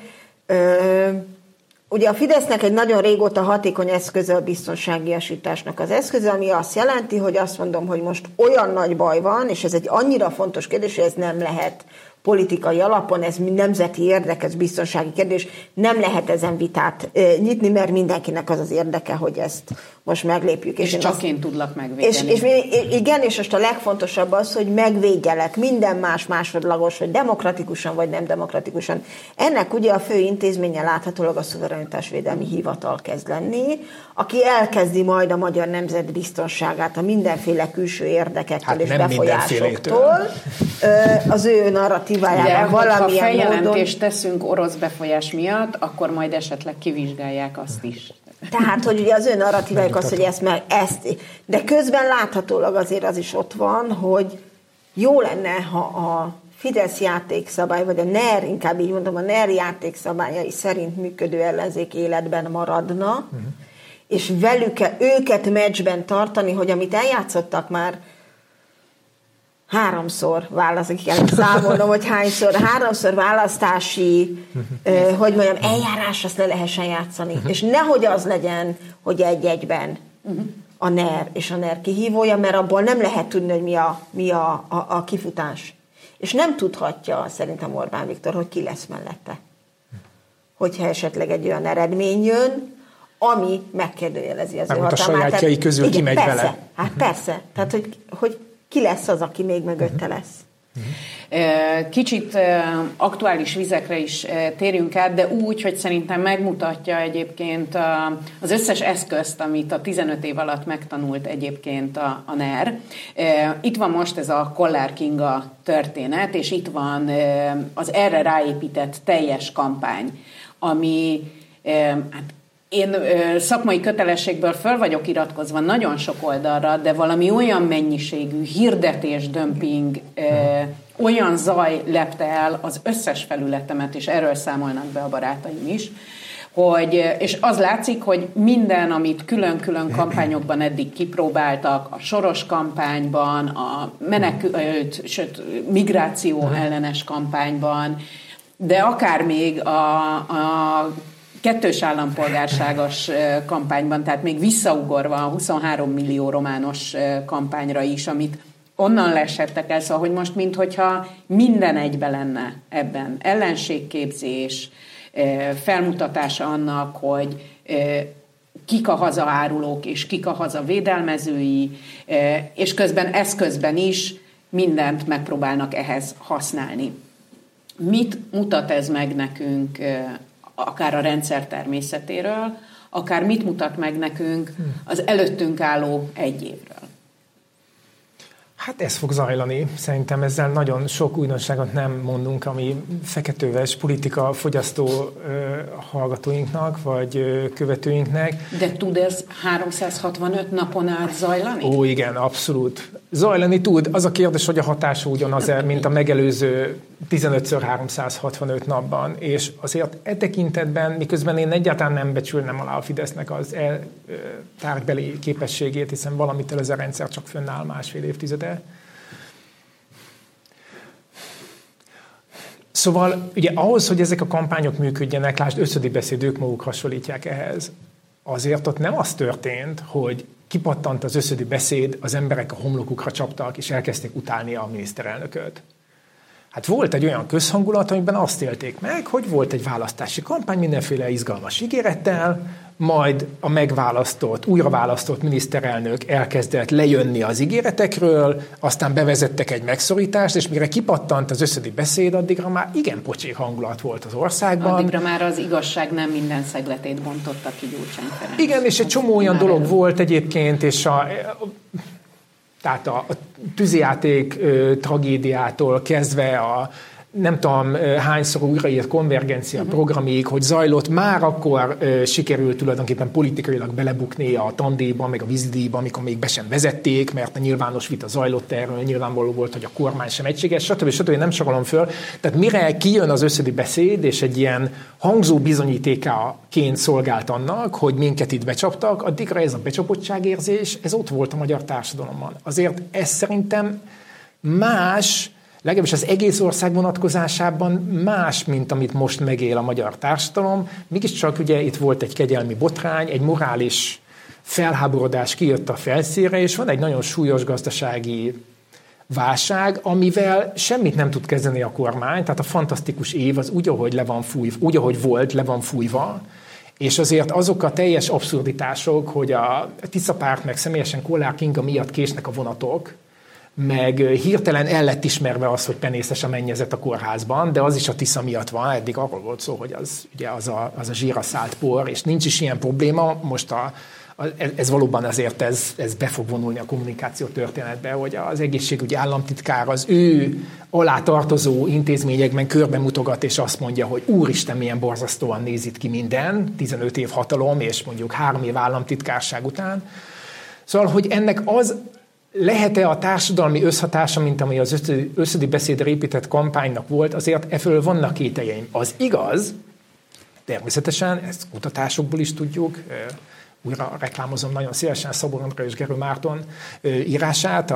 Speaker 2: Ugye a Fidesznek egy nagyon régóta hatékony eszköze a biztonságiasításnak az eszköze, ami azt jelenti, hogy azt mondom, hogy most olyan nagy baj van, és ez egy annyira fontos kérdés, hogy ez nem lehet politikai alapon, ez nemzeti érdek, ez biztonsági kérdés, nem lehet ezen vitát nyitni, mert mindenkinek az az érdeke, hogy ezt most meglépjük.
Speaker 1: És csak én tudlak megvédeni.
Speaker 2: Igen, és most a legfontosabb az, hogy megvédjelek, minden más másodlagos, hogy demokratikusan vagy nem demokratikusan. Ennek ugye a fő intézménye láthatólag a Szuverenitásvédelmi Hivatal kezd lenni, aki elkezdi majd a magyar nemzet biztonságát a mindenféle külső érdekektől és befolyásoktól az ő narratívájában valamilyen módon.
Speaker 1: Ha feljelentést teszünk orosz befolyás miatt, akkor majd esetleg kivizsgálják azt is.
Speaker 2: Tehát, hogy ugye az ő narratívájuk az, hogy ezt, de közben láthatólag azért az is ott van, hogy jó lenne, ha a Fidesz játékszabály, vagy a NER, inkább így mondom, a NER játékszabályai szerint működő ellenzék életben maradna, és őket meccsben tartani, hogy amit eljátszottak már háromszor számolnom, hogy háromszor választási, hogy mondjam, eljárás, azt le lehessen játszani. És nehogy az legyen, hogy egy-egyben a NER és a NER kihívója, mert abból nem lehet tudni, hogy mi a kifutás. És nem tudhatja szerintem Orbán Viktor, hogy ki lesz mellette. Hogyha esetleg egy olyan eredmény jön, ami megkérdőjelezi az ő hatalmát.
Speaker 3: A sajátjai közül
Speaker 2: igen,
Speaker 3: ki megy
Speaker 2: persze,
Speaker 3: vele.
Speaker 2: Hát persze. Tehát, hogy ki lesz az, aki még mögötte lesz.
Speaker 1: Kicsit aktuális vizekre is térjünk át, de úgy, hogy szerintem megmutatja egyébként az összes eszközt, amit a 15 év alatt megtanult egyébként a NER. Itt van most ez a Kollár Kinga történet, és itt van az erre ráépített teljes kampány, ami hát én szakmai kötelességből föl vagyok iratkozva nagyon sok oldalra, de valami olyan mennyiségű hirdetésdömping, olyan zaj lepte el az összes felületemet, és erről számolnak be a barátaim is, és az látszik, hogy minden, amit külön-külön kampányokban eddig kipróbáltak, a Soros kampányban, a migráció ellenes kampányban, de akár még a kettős állampolgárságos kampányban, tehát még visszaugorva a 23 millió romános kampányra is, amit onnan lesettek el, szóval, hogy most minthogyha minden egybe lenne ebben. Ellenségképzés, felmutatása annak, hogy kik a hazaárulók és kik a hazavédelmezői, és eszközben is mindent megpróbálnak ehhez használni. Mit mutat ez meg nekünk akár a rendszer természetéről, akár mit mutat meg nekünk az előttünk álló egy évről?
Speaker 3: Hát ez fog zajlani. Szerintem ezzel nagyon sok újdonságot nem mondunk, ami feketőves politika fogyasztó hallgatóinknak, vagy követőinknek.
Speaker 1: De tud ez 365 napon át zajlani?
Speaker 3: Ó, igen, abszolút. Zajlani tud. Az a kérdés, hogy a hatása ugyanaz, mint a megelőző 15x365 napban. És azért e tekintetben, miközben én egyáltalán nem becsülnem alá a Fidesznek az tárgybeli képességét, hiszen valamitől ez a rendszer csak fönnáll másfél évtizede. Szóval ugye ahhoz, hogy ezek a kampányok működjenek, lásd, összödibeszéd, ők maguk hasonlítják ehhez. Azért ott nem az történt, hogy kipattant az összödi beszéd, az emberek a homlokukra csaptak, és elkezdték utálni a miniszterelnököt. Hát volt egy olyan közhangulat, amiben azt élték meg, hogy volt egy választási kampány mindenféle izgalmas ígérettel, majd a újra választott miniszterelnök elkezdett lejönni az ígéretekről, aztán bevezettek egy megszorítást, és mire kipattant az összödi beszéd, addigra már igen pocsék hangulat volt az országban.
Speaker 1: Addigra már az igazság nem minden szegletét bontotta ki Gyurcsány Ferenc.
Speaker 3: Igen, és egy csomó olyan dolog volt egyébként, és tehát a tűzijáték tragédiától kezdve a nem tudom hányszor újraírt konvergencia programig, hogy zajlott, már akkor sikerült tulajdonképpen politikailag belebukni a tandíjba, meg a vízidíjba, amikor még be sem vezették, mert a nyilvános vita zajlott erről, nyilvánvaló volt, hogy a kormány sem egységes, stb. Nem sorolom föl. Tehát mire kijön az összödi beszéd, és egy ilyen hangzó bizonyítékaként szolgált annak, hogy minket itt becsaptak, addigra ez a becsapottságérzés, ez ott volt a magyar társadalomban. Azért ez szerintem más, legalábbis az egész ország vonatkozásában más, mint amit most megél a magyar társadalom. Mégiscsak ugye itt volt egy kegyelmi botrány, egy morális felháborodás kijött a felszínre, és van egy nagyon súlyos gazdasági válság, amivel semmit nem tud kezdeni a kormány, tehát a fantasztikus év az úgy, ahogy volt, le van fújva, és azért azok a teljes abszurditások, hogy a Tisza párt meg személyesen Kollár Kinga miatt késnek a vonatok, meg hirtelen el lett ismerve az, hogy penészes a mennyezet a kórházban, de az is a Tisza miatt van, eddig arról volt szó, hogy az, ugye az a zsírra szállt por, és nincs is ilyen probléma, most ez valóban azért ez be fog vonulni a kommunikáció történetbe, hogy az egészségügyi államtitkár az ő alá tartozó intézményekben körbemutogat, és azt mondja, hogy úristen, milyen borzasztóan néz itt ki minden, 15 év hatalom, és mondjuk 3 év államtitkárság után. Szóval, hogy ennek az lehet-e a társadalmi összhatása, mint ami az összödi beszédre épített kampánynak volt, azért efelől vannak kételjeim. Az igaz, természetesen, ezt kutatásokból is tudjuk, újra reklámozom nagyon szívesen Szabó Andrea és Gerő Márton írását,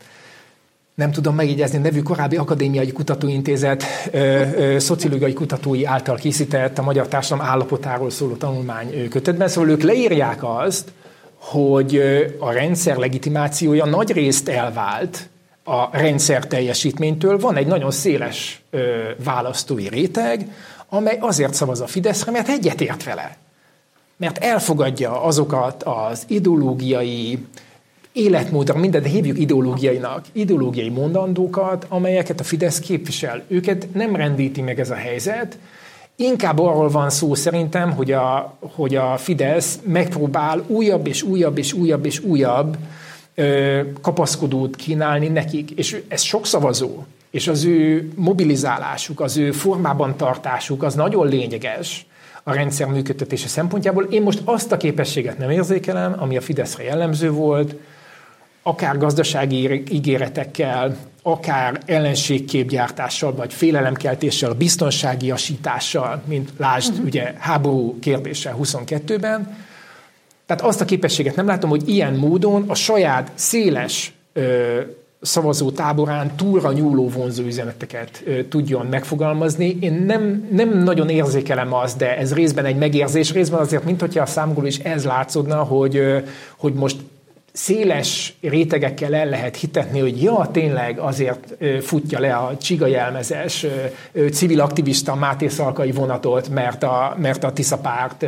Speaker 3: nem tudom megjegyezni nevű korábbi akadémiai kutatóintézet szociológiai kutatói által készített a magyar társadalom állapotáról szóló tanulmány kötetben. Szóval ők leírják azt, hogy a rendszer legitimációja nagyrészt elvált a rendszer teljesítménytől. Van egy nagyon széles választói réteg, amely azért szavaz a Fideszre, mert egyetért vele. Mert elfogadja azokat az ideológiai életmódra, mindent hívjuk ideológiainak, ideológiai mondandókat, amelyeket a Fidesz képvisel. Őket nem rendíti meg ez a helyzet. Inkább arról van szó szerintem, hogy a Fidesz megpróbál újabb és újabb és újabb és újabb kapaszkodót kínálni nekik. És ez sok szavazó, és az ő mobilizálásuk, az ő formában tartásuk az nagyon lényeges a rendszer működtetése szempontjából. Én most azt a képességet nem érzékelem, ami a Fideszre jellemző volt, akár gazdasági ígéretekkel, akár ellenségképgyártással, vagy félelemkeltéssel, biztonságiasítással, mint lásd, ugye háború kérdéssel 22-ben. Tehát azt a képességet nem látom, hogy ilyen módon a saját széles szavazó táborán túlra nyúló vonzó üzeneteket tudjon megfogalmazni. Én nem nagyon érzékelem azt, de ez részben egy megérzés, részben azért, minthogyha a számból is ez látszódna, hogy most széles rétegekkel el lehet hitetni, hogy ja, tényleg azért futja le a csigajelmezes civil aktivista Máté Szalkai vonatot, mert a Tisza párt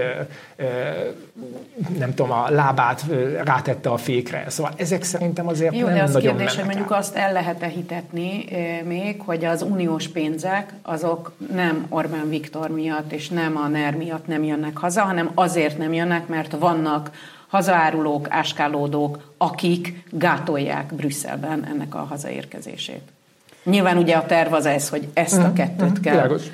Speaker 3: nem tudom, a lábát rátette a fékre. Szóval ezek szerintem azért
Speaker 1: jó,
Speaker 3: nem
Speaker 1: de az
Speaker 3: nagyon
Speaker 1: kérdés, hogy mondjuk
Speaker 3: el.
Speaker 1: azt el lehet-e hitetni még, hogy az uniós pénzek azok nem Orbán Viktor miatt és nem a NER miatt nem jönnek haza, hanem azért nem jönnek, mert vannak hazaárulók, áskálódók, akik gátolják Brüsszelben ennek a hazaérkezését. Nyilván ugye a terv az ez, hogy ezt a kettőt kell.
Speaker 3: Világos.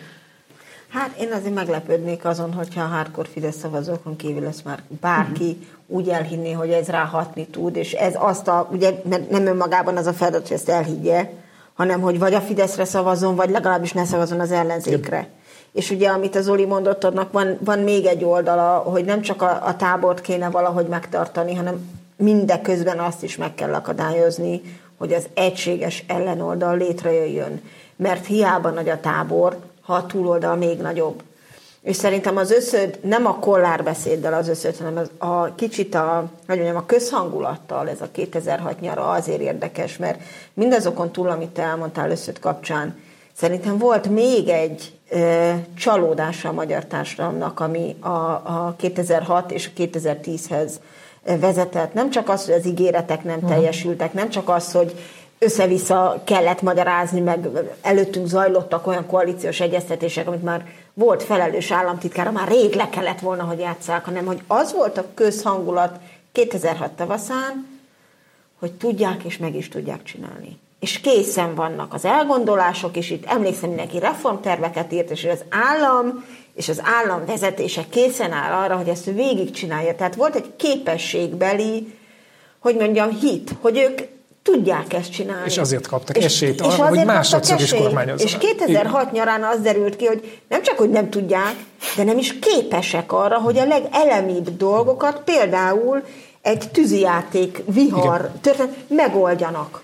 Speaker 2: Hát én azért meglepődnék azon, hogyha a hardcore Fidesz szavazókon kívül ezt már bárki úgy elhinné, hogy ez ráhatni tud, és ez ugye nem önmagában az a feladat, hogy ezt elhiggye, hanem hogy vagy a Fideszre szavazzon, vagy legalábbis ne szavazzon az ellenzékre. És ugye, amit az Zoli mondott, annak van még egy oldala, hogy nem csak a tábort kéne valahogy megtartani, hanem mindeközben azt is meg kell akadályozni, hogy az egységes ellenoldal létrejöjjön. Mert hiába nagy a tábor, ha a túloldal még nagyobb. És szerintem az összöd, nem a kollárbeszéddel az összöd, hanem kicsit a közhangulattal, ez a 2006 nyara azért érdekes, mert mindazokon túl, amit te elmondtál összöd kapcsán, szerintem volt még egy csalódása a magyar társadalomnak, ami a 2006 és a 2010-hez vezetett. Nem csak az, hogy az ígéretek nem teljesültek, nem csak az, hogy össze-vissza kellett magyarázni, meg előttünk zajlottak olyan koalíciós egyeztetések, amit már volt felelős államtitkára, már rég le kellett volna, hogy játsszák, hanem hogy az volt a közhangulat 2006 tavaszán, hogy tudják és meg is tudják csinálni. És készen vannak az elgondolások, és itt emlékszem, mindenki reformterveket írt, és az állam és az állam vezetése készen áll arra, hogy ezt végigcsinálja. Tehát volt egy képességbeli, hogy mondjam, hit, hogy ők tudják ezt csinálni.
Speaker 3: És azért kaptak esélyt arra, hogy másodszor is kormányozzanak.
Speaker 2: És 2006 nyarán az derült ki, hogy nem csak, hogy nem tudják, de nem is képesek arra, hogy a legelemibb dolgokat, például egy tűzijáték, vihar történet megoldjanak.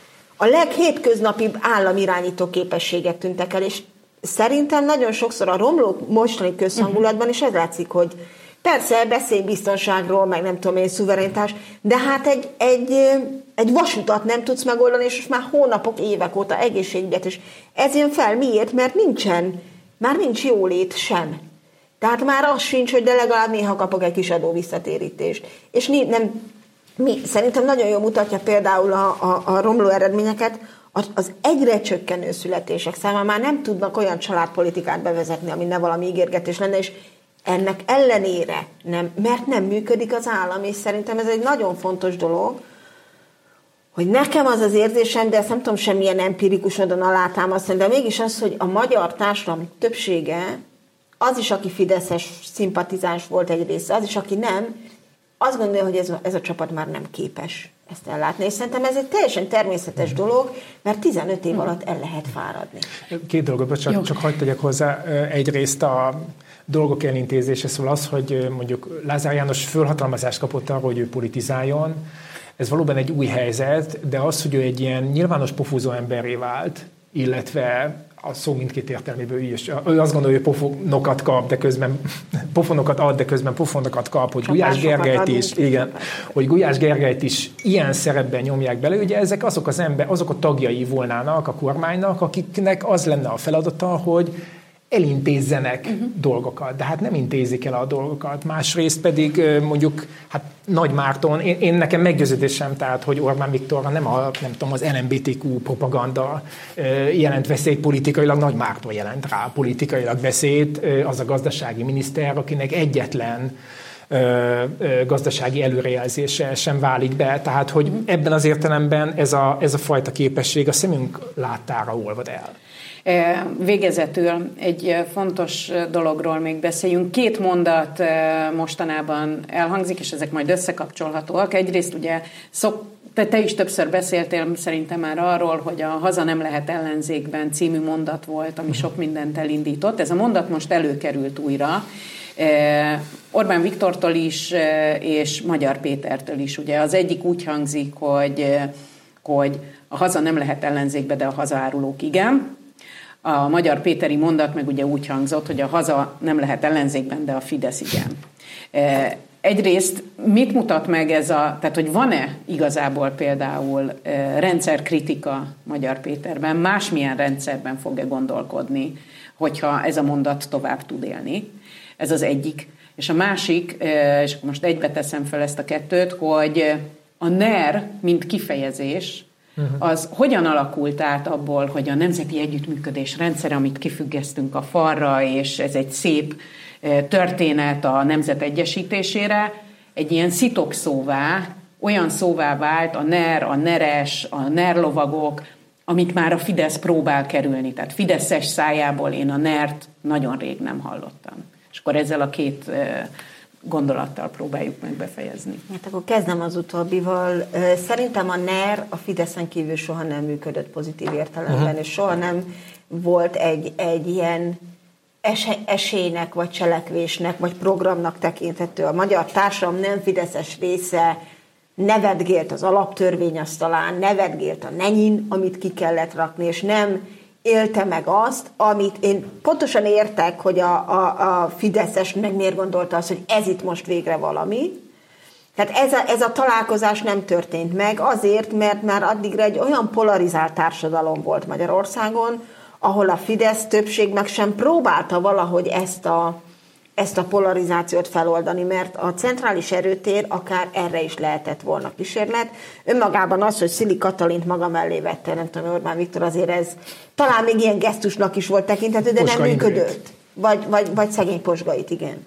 Speaker 2: A leghétköznapibb államirányító képességet tűntek el, és szerintem nagyon sokszor a romló mostani közhangulatban is ez látszik, hogy Persze, beszélj biztonságról, meg nem tudom én, szuverenitás, de hát egy vasutat nem tudsz megoldani, és már hónapok, évek óta egészségügyet, és ez jön fel. Miért? Mert már nincs jólét sem. Tehát már az sincs, hogy de legalább néha kapok egy kis adóvisszatérítést. És szerintem nagyon jól mutatja például a romló eredményeket, az egyre csökkenő születések számára már nem tudnak olyan családpolitikát bevezetni, ami ne valami ígérgetés lenne, és ennek ellenére mert nem működik az állam, és szerintem ez egy nagyon fontos dolog, hogy nekem az az érzésem, de ezt nem tudom semmilyen empirikus módon alátámasztani, de mégis az, hogy a magyar társadalom többsége, az is, aki fideszes szimpatizáns volt egy része, az is, aki nem, azt gondolja, hogy ez a csapat már nem képes ezt ellátni. És szerintem ez egy teljesen természetes dolog, mert 15 év alatt el lehet fáradni.
Speaker 3: Két dolgot, csak hagyd tegyek hozzá. Egyrészt a dolgok elintézése szól az, hogy mondjuk Lázár János fölhatalmazást kapott arra, hogy ő politizáljon. Ez valóban egy új helyzet, de az, hogy ő egy ilyen nyilvános pofúzó emberré vált, illetve a szó mindkét értelméből ő azt gondolja, hogy pofonokat kap, de közben pofonokat ad, de közben pofonokat kap, hogy Gulyás Gergelyt is ilyen szerepben nyomják bele. Ugye ezek azok a tagjai volnának a kormánynak, akiknek az lenne a feladata, hogy elintézzenek dolgokat, de hát nem intézik el a dolgokat. Másrészt pedig mondjuk, hát Nagy Márton, én nekem meggyőződésem, tehát, hogy Orbán Viktorra nem az LMBTQ propaganda jelent veszélyt politikailag, Nagy Márton jelent rá politikailag veszélyt, az a gazdasági miniszter, akinek egyetlen gazdasági előrejelzése sem válik be. Tehát, hogy ebben az értelemben ez a fajta képesség a szemünk láttára olvad el.
Speaker 1: Végezetül egy fontos dologról még beszéljünk. 2 mondat mostanában elhangzik, és ezek majd összekapcsolhatóak. Egyrészt ugye te is többször beszéltél szerintem már arról, hogy a Haza nem lehet ellenzékben című mondat volt, ami sok mindent elindított. Ez a mondat most előkerült újra. Orbán Viktortól is, és Magyar Pétertől is. Ugye az egyik úgy hangzik, hogy a Haza nem lehet ellenzékbe, de a hazaárulók igen. A Magyar Péteri mondat meg ugye úgy hangzott, hogy a Haza nem lehet ellenzékben, de a Fidesz igen. Egyrészt mit mutat meg tehát hogy van-e igazából például rendszerkritika Magyar Péterben, másmilyen rendszerben fog-e gondolkodni, hogyha ez a mondat tovább tud élni? Ez az egyik. És a másik, és most egybe teszem fel ezt a kettőt, hogy a NER, mint kifejezés, az hogyan alakult át abból, hogy a nemzeti együttműködés rendszer, amit kifüggesztünk a falra, és ez egy szép történet a nemzet egyesítésére, egy ilyen szitokszóvá, olyan szóvá vált a NER, a NERES, a NER-lovagok, amit már a Fidesz próbál kerülni. Tehát fideszes szájából én a NER-t nagyon rég nem hallottam. És akkor ezzel a 2 gondolattal próbáljuk meg befejezni.
Speaker 2: Hát akkor kezdem az utóbbival. Szerintem a NER a Fideszen kívül soha nem működött pozitív értelemben, és soha nem volt egy ilyen esélynek, vagy cselekvésnek, vagy programnak tekinthető. A magyar társadalom nem fideszes része nevetgélt az alaptörvényasztalán, nevetgélt a nenyin, amit ki kellett rakni, és nem élte meg azt, amit én pontosan értek, hogy a fideszes meg miért gondolta azt, hogy ez itt most végre valami. Tehát ez a találkozás nem történt meg azért, mert már addigra egy olyan polarizált társadalom volt Magyarországon, ahol a Fidesz többség meg sem próbálta valahogy ezt a polarizációt feloldani, mert a centrális erőtér akár erre is lehetett volna kísérlet. Önmagában az, hogy Szili Katalint maga mellé vette, nem tudom, Orbán Viktor, azért ez talán még ilyen gesztusnak is volt tekinthető, de Posgai nem működött. Vagy szegény Posgait, igen.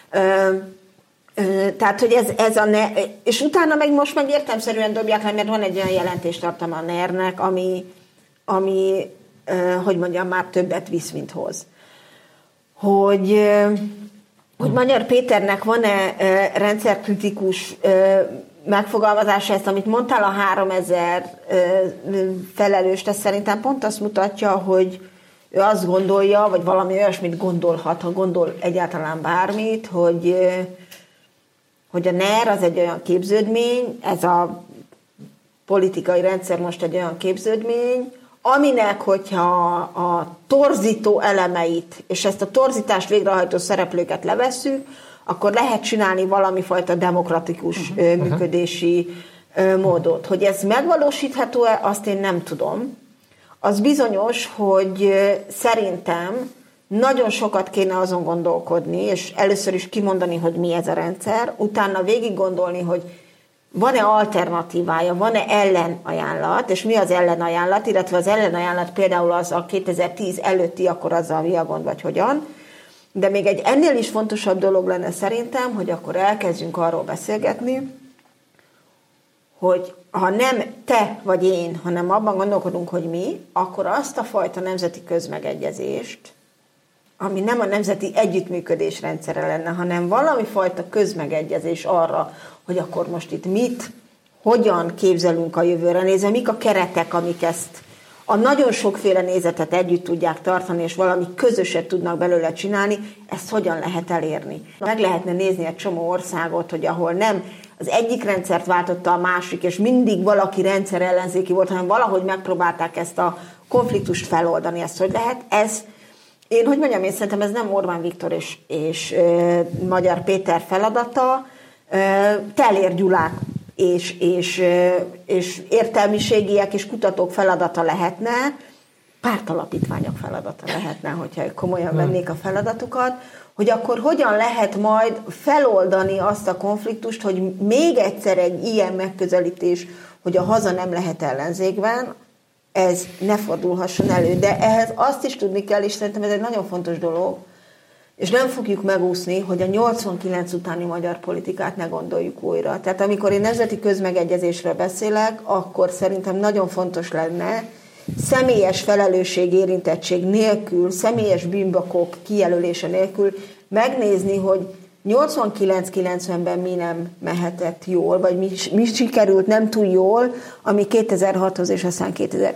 Speaker 2: Tehát, hogy ez a NER, és utána meg most meg értelemszerűen dobják le, mert van egy olyan jelentéstartalma a NER-nek, ami hogy mondjam, már többet visz, mint hoz. Hogy Magyar Péternek van-e rendszerkritikus megfogalmazása, ezt, amit mondtál, a 3000 felelős, ez szerintem pont azt mutatja, hogy ő azt gondolja, vagy valami olyasmit gondolhat, ha gondol egyáltalán bármit, hogy a NER az egy olyan képződmény, ez a politikai rendszer most egy olyan képződmény, aminek, hogyha a torzító elemeit, és ezt a torzítást végrehajtó szereplőket levesszük, akkor lehet csinálni valamifajta demokratikus működési módot. Hogy ez megvalósítható-e, azt én nem tudom. Az bizonyos, hogy szerintem nagyon sokat kéne azon gondolkodni, és először is kimondani, hogy mi ez a rendszer, utána végig gondolni, hogy van-e alternatívája, van-e ellenajánlat, és mi az ellenajánlat, illetve az ellenajánlat például az a 2010 előtti, akkor azzal mi a gond, vagy hogyan. De még egy ennél is fontosabb dolog lenne szerintem, hogy akkor elkezdjünk arról beszélgetni, hogy ha nem te vagy én, hanem abban gondolkodunk, hogy mi, akkor azt a fajta nemzeti közmegegyezést, ami nem a nemzeti együttműködés rendszere lenne, hanem valami fajta közmegegyezés arra, hogy akkor most itt mit, hogyan képzelünk a jövőre nézve, mik a keretek, amik ezt a nagyon sokféle nézetet együtt tudják tartani, és valami közöset tudnak belőle csinálni, ezt hogyan lehet elérni. Meg lehetne nézni egy csomó országot, hogy ahol nem az egyik rendszert váltotta a másik, és mindig valaki rendszer ellenzéki volt, hanem valahogy megpróbálták ezt a konfliktust feloldani. Ezt hogy lehet? Én szerintem ez nem Orbán Viktor és Magyar Péter feladata, Tellér Gyulák és értelmiségiek és kutatók feladata lehetne, pártalapítványok feladata lehetne, hogyha komolyan vennék a feladatukat, hogy akkor hogyan lehet majd feloldani azt a konfliktust, hogy még egyszer egy ilyen megközelítés, hogy a haza nem lehet ellenzékben, ez ne fordulhasson elő. De ehhez azt is tudni kell, és szerintem ez egy nagyon fontos dolog, és nem fogjuk megúszni, hogy a 89 utáni magyar politikát ne gondoljuk újra. Tehát amikor én nemzeti közmegegyezésről beszélek, akkor szerintem nagyon fontos lenne személyes felelősség érintettség nélkül, személyes bűnbakok kijelölése nélkül megnézni, hogy 89-90-ben mi nem mehetett jól, vagy mi sikerült nem túl jól, ami 2006-hoz és aztán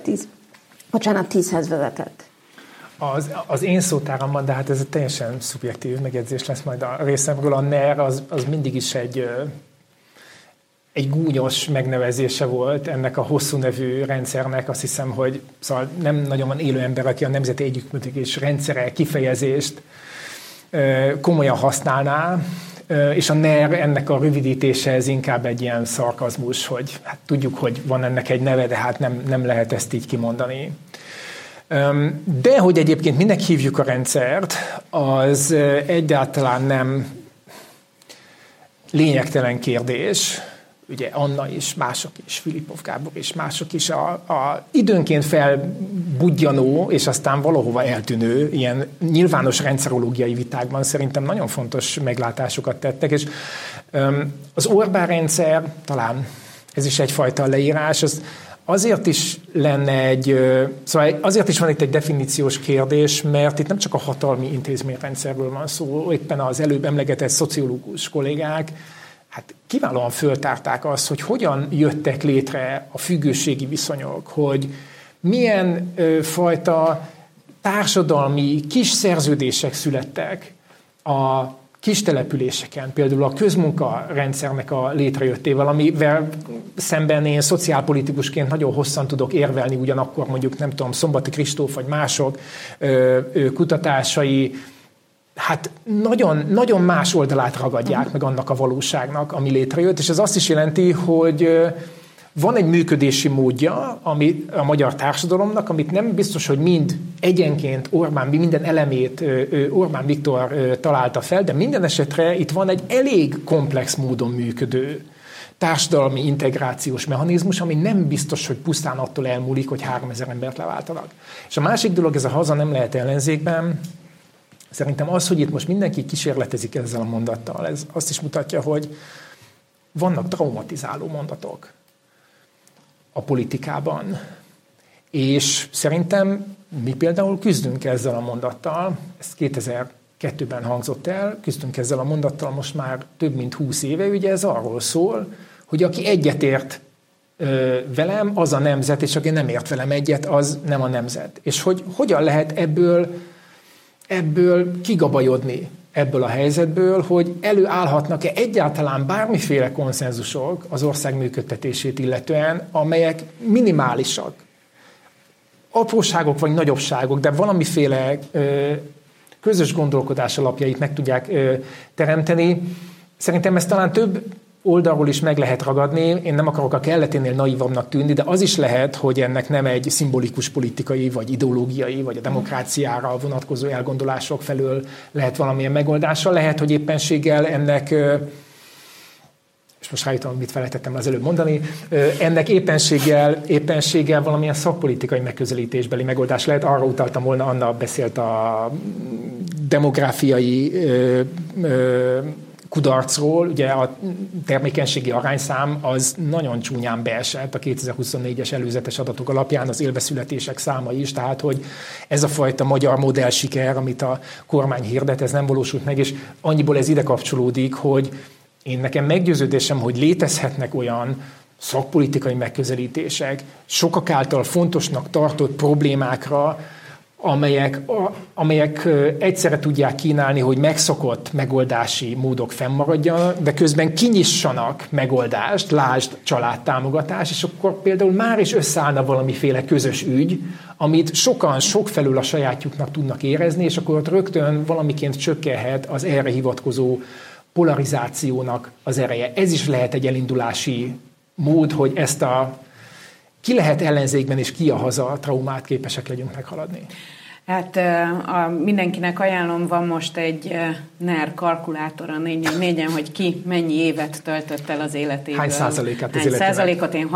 Speaker 2: 10-hez vezetett.
Speaker 3: Az én szótáramban, de hát ez egy teljesen szubjektív megjegyzés lesz majd a részemről, a NER az mindig is egy gúnyos megnevezése volt ennek a hosszú nevű rendszernek. Azt hiszem, hogy szóval nem nagyon van élő ember, aki a nemzeti együttműködés rendszere kifejezést komolyan használná, és a NER ennek a rövidítése ez inkább egy ilyen szarkazmus, hogy hát tudjuk, hogy van ennek egy neve, de hát nem lehet ezt így kimondani. De hogy egyébként minek hívjuk a rendszert, az egyáltalán nem lényegtelen kérdés. Ugye Anna is, mások is, Filipov Gábor is, mások is a időnként felbudjanó és aztán valahova eltűnő ilyen nyilvános rendszerológiai vitákban szerintem nagyon fontos meglátásokat tettek, és az Orbán rendszer, talán ez is egyfajta leírás, az azért is lenne szóval azért is van itt egy definíciós kérdés, mert itt nem csak a hatalmi intézményrendszerről van szó, éppen az előbb emlegetett szociológus kollégák, hát kiválóan föltárták azt, hogy hogyan jöttek létre a függőségi viszonyok, hogy milyen fajta társadalmi kis szerződések születtek a kis településeken, például a közmunkarendszernek a létrejöttével, amivel szemben én szociálpolitikusként nagyon hosszan tudok érvelni, ugyanakkor mondjuk, nem tudom, Szombati Kristóf vagy mások kutatásai, hát nagyon, nagyon más oldalát ragadják meg annak a valóságnak, ami létrejött, és ez azt is jelenti, hogy van egy működési módja ami a magyar társadalomnak, amit nem biztos, hogy mind egyenként minden elemét Orbán Viktor találta fel, de minden esetre itt van egy elég komplex módon működő társadalmi integrációs mechanizmus, ami nem biztos, hogy pusztán attól elmúlik, hogy 3000 embert leváltanak. És a másik dolog, ez a haza nem lehet ellenzékben. Szerintem az, hogy itt most mindenki kísérletezik ezzel a mondattal, ez azt is mutatja, hogy vannak traumatizáló mondatok a politikában. És szerintem mi például küzdünk ezzel a mondattal, ez 2002-ben hangzott el, küzdünk ezzel a mondattal most már több mint 20 éve, ugye ez arról szól, hogy aki egyetért velem, az a nemzet, és aki nem ért velem egyet, az nem a nemzet. És hogy hogyan lehet ebből kigabajodni ebből a helyzetből, hogy előállhatnak-e egyáltalán bármiféle konszenzusok az ország működtetését illetően, amelyek minimálisak. Apróságok vagy nagyobbságok, de valamiféle közös gondolkodás alapjait meg tudják teremteni. Szerintem ezt talán több oldalról is meg lehet ragadni. Én nem akarok a kelleténél naívabbnak tűnni, de az is lehet, hogy ennek nem egy szimbolikus politikai, vagy ideológiai, vagy a demokráciára vonatkozó elgondolások felől lehet valamilyen megoldása. Lehet, hogy éppenséggel ennek, és most rájutom, mit felejtettem az előbb mondani, ennek éppenséggel valamilyen szakpolitikai megközelítésbeli megoldás lehet. Arra utaltam volna, Anna beszélt a demográfiai kudarcról, ugye a termékenységi arányszám az nagyon csúnyán beesett a 2024-es előzetes adatok alapján, az élbeszületések száma is, tehát hogy ez a fajta magyar modell siker, amit a kormány hirdet, ez nem valósult meg, és annyiból ez ide kapcsolódik, hogy nekem meggyőződésem, hogy létezhetnek olyan szakpolitikai megközelítések, sokak által fontosnak tartott problémákra, amelyek egyszerre tudják kínálni, hogy megszokott megoldási módok fennmaradjanak, de közben kinyissanak megoldást, lásd családtámogatás, és akkor például már is összeállna valamiféle közös ügy, amit sokan sokfelől a sajátjuknak tudnak érezni, és akkor ott rögtön valamiként csökkenhet az erre hivatkozó polarizációnak az ereje. Ez is lehet egy elindulási mód, hogy ezt ki lehet ellenzékben és ki a haza traumát képesek legyünk meghaladni.
Speaker 1: Hát mindenkinek ajánlom, van most egy NER kalkulátor a 444-en, hogy ki mennyi évet töltött el az életéből.
Speaker 3: Hány százalékát az
Speaker 1: életének? Százalékot? Én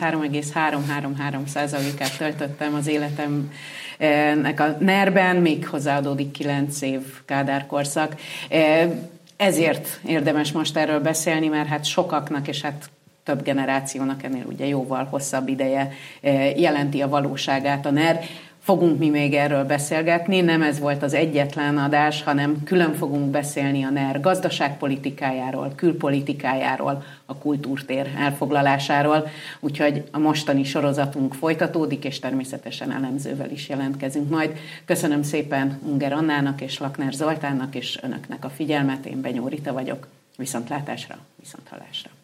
Speaker 1: 33,333%-át töltöttem az életemnek a NER-ben, még hozzáadódik 9 év Kádár korszak. Ezért érdemes most erről beszélni, mert hát sokaknak, és hát több generációnak ennél ugye jóval hosszabb ideje jelenti a valóságát a NER. Fogunk mi még erről beszélgetni, nem ez volt az egyetlen adás, hanem külön fogunk beszélni a NER gazdaságpolitikájáról, külpolitikájáról, a kultúrtér elfoglalásáról, úgyhogy a mostani sorozatunk folytatódik, és természetesen elemzővel is jelentkezünk majd. Köszönöm szépen Unger Annának és Lakner Zoltánnak, és önöknek a figyelmet, én Benyó Rita vagyok. Viszontlátásra, viszonthallásra.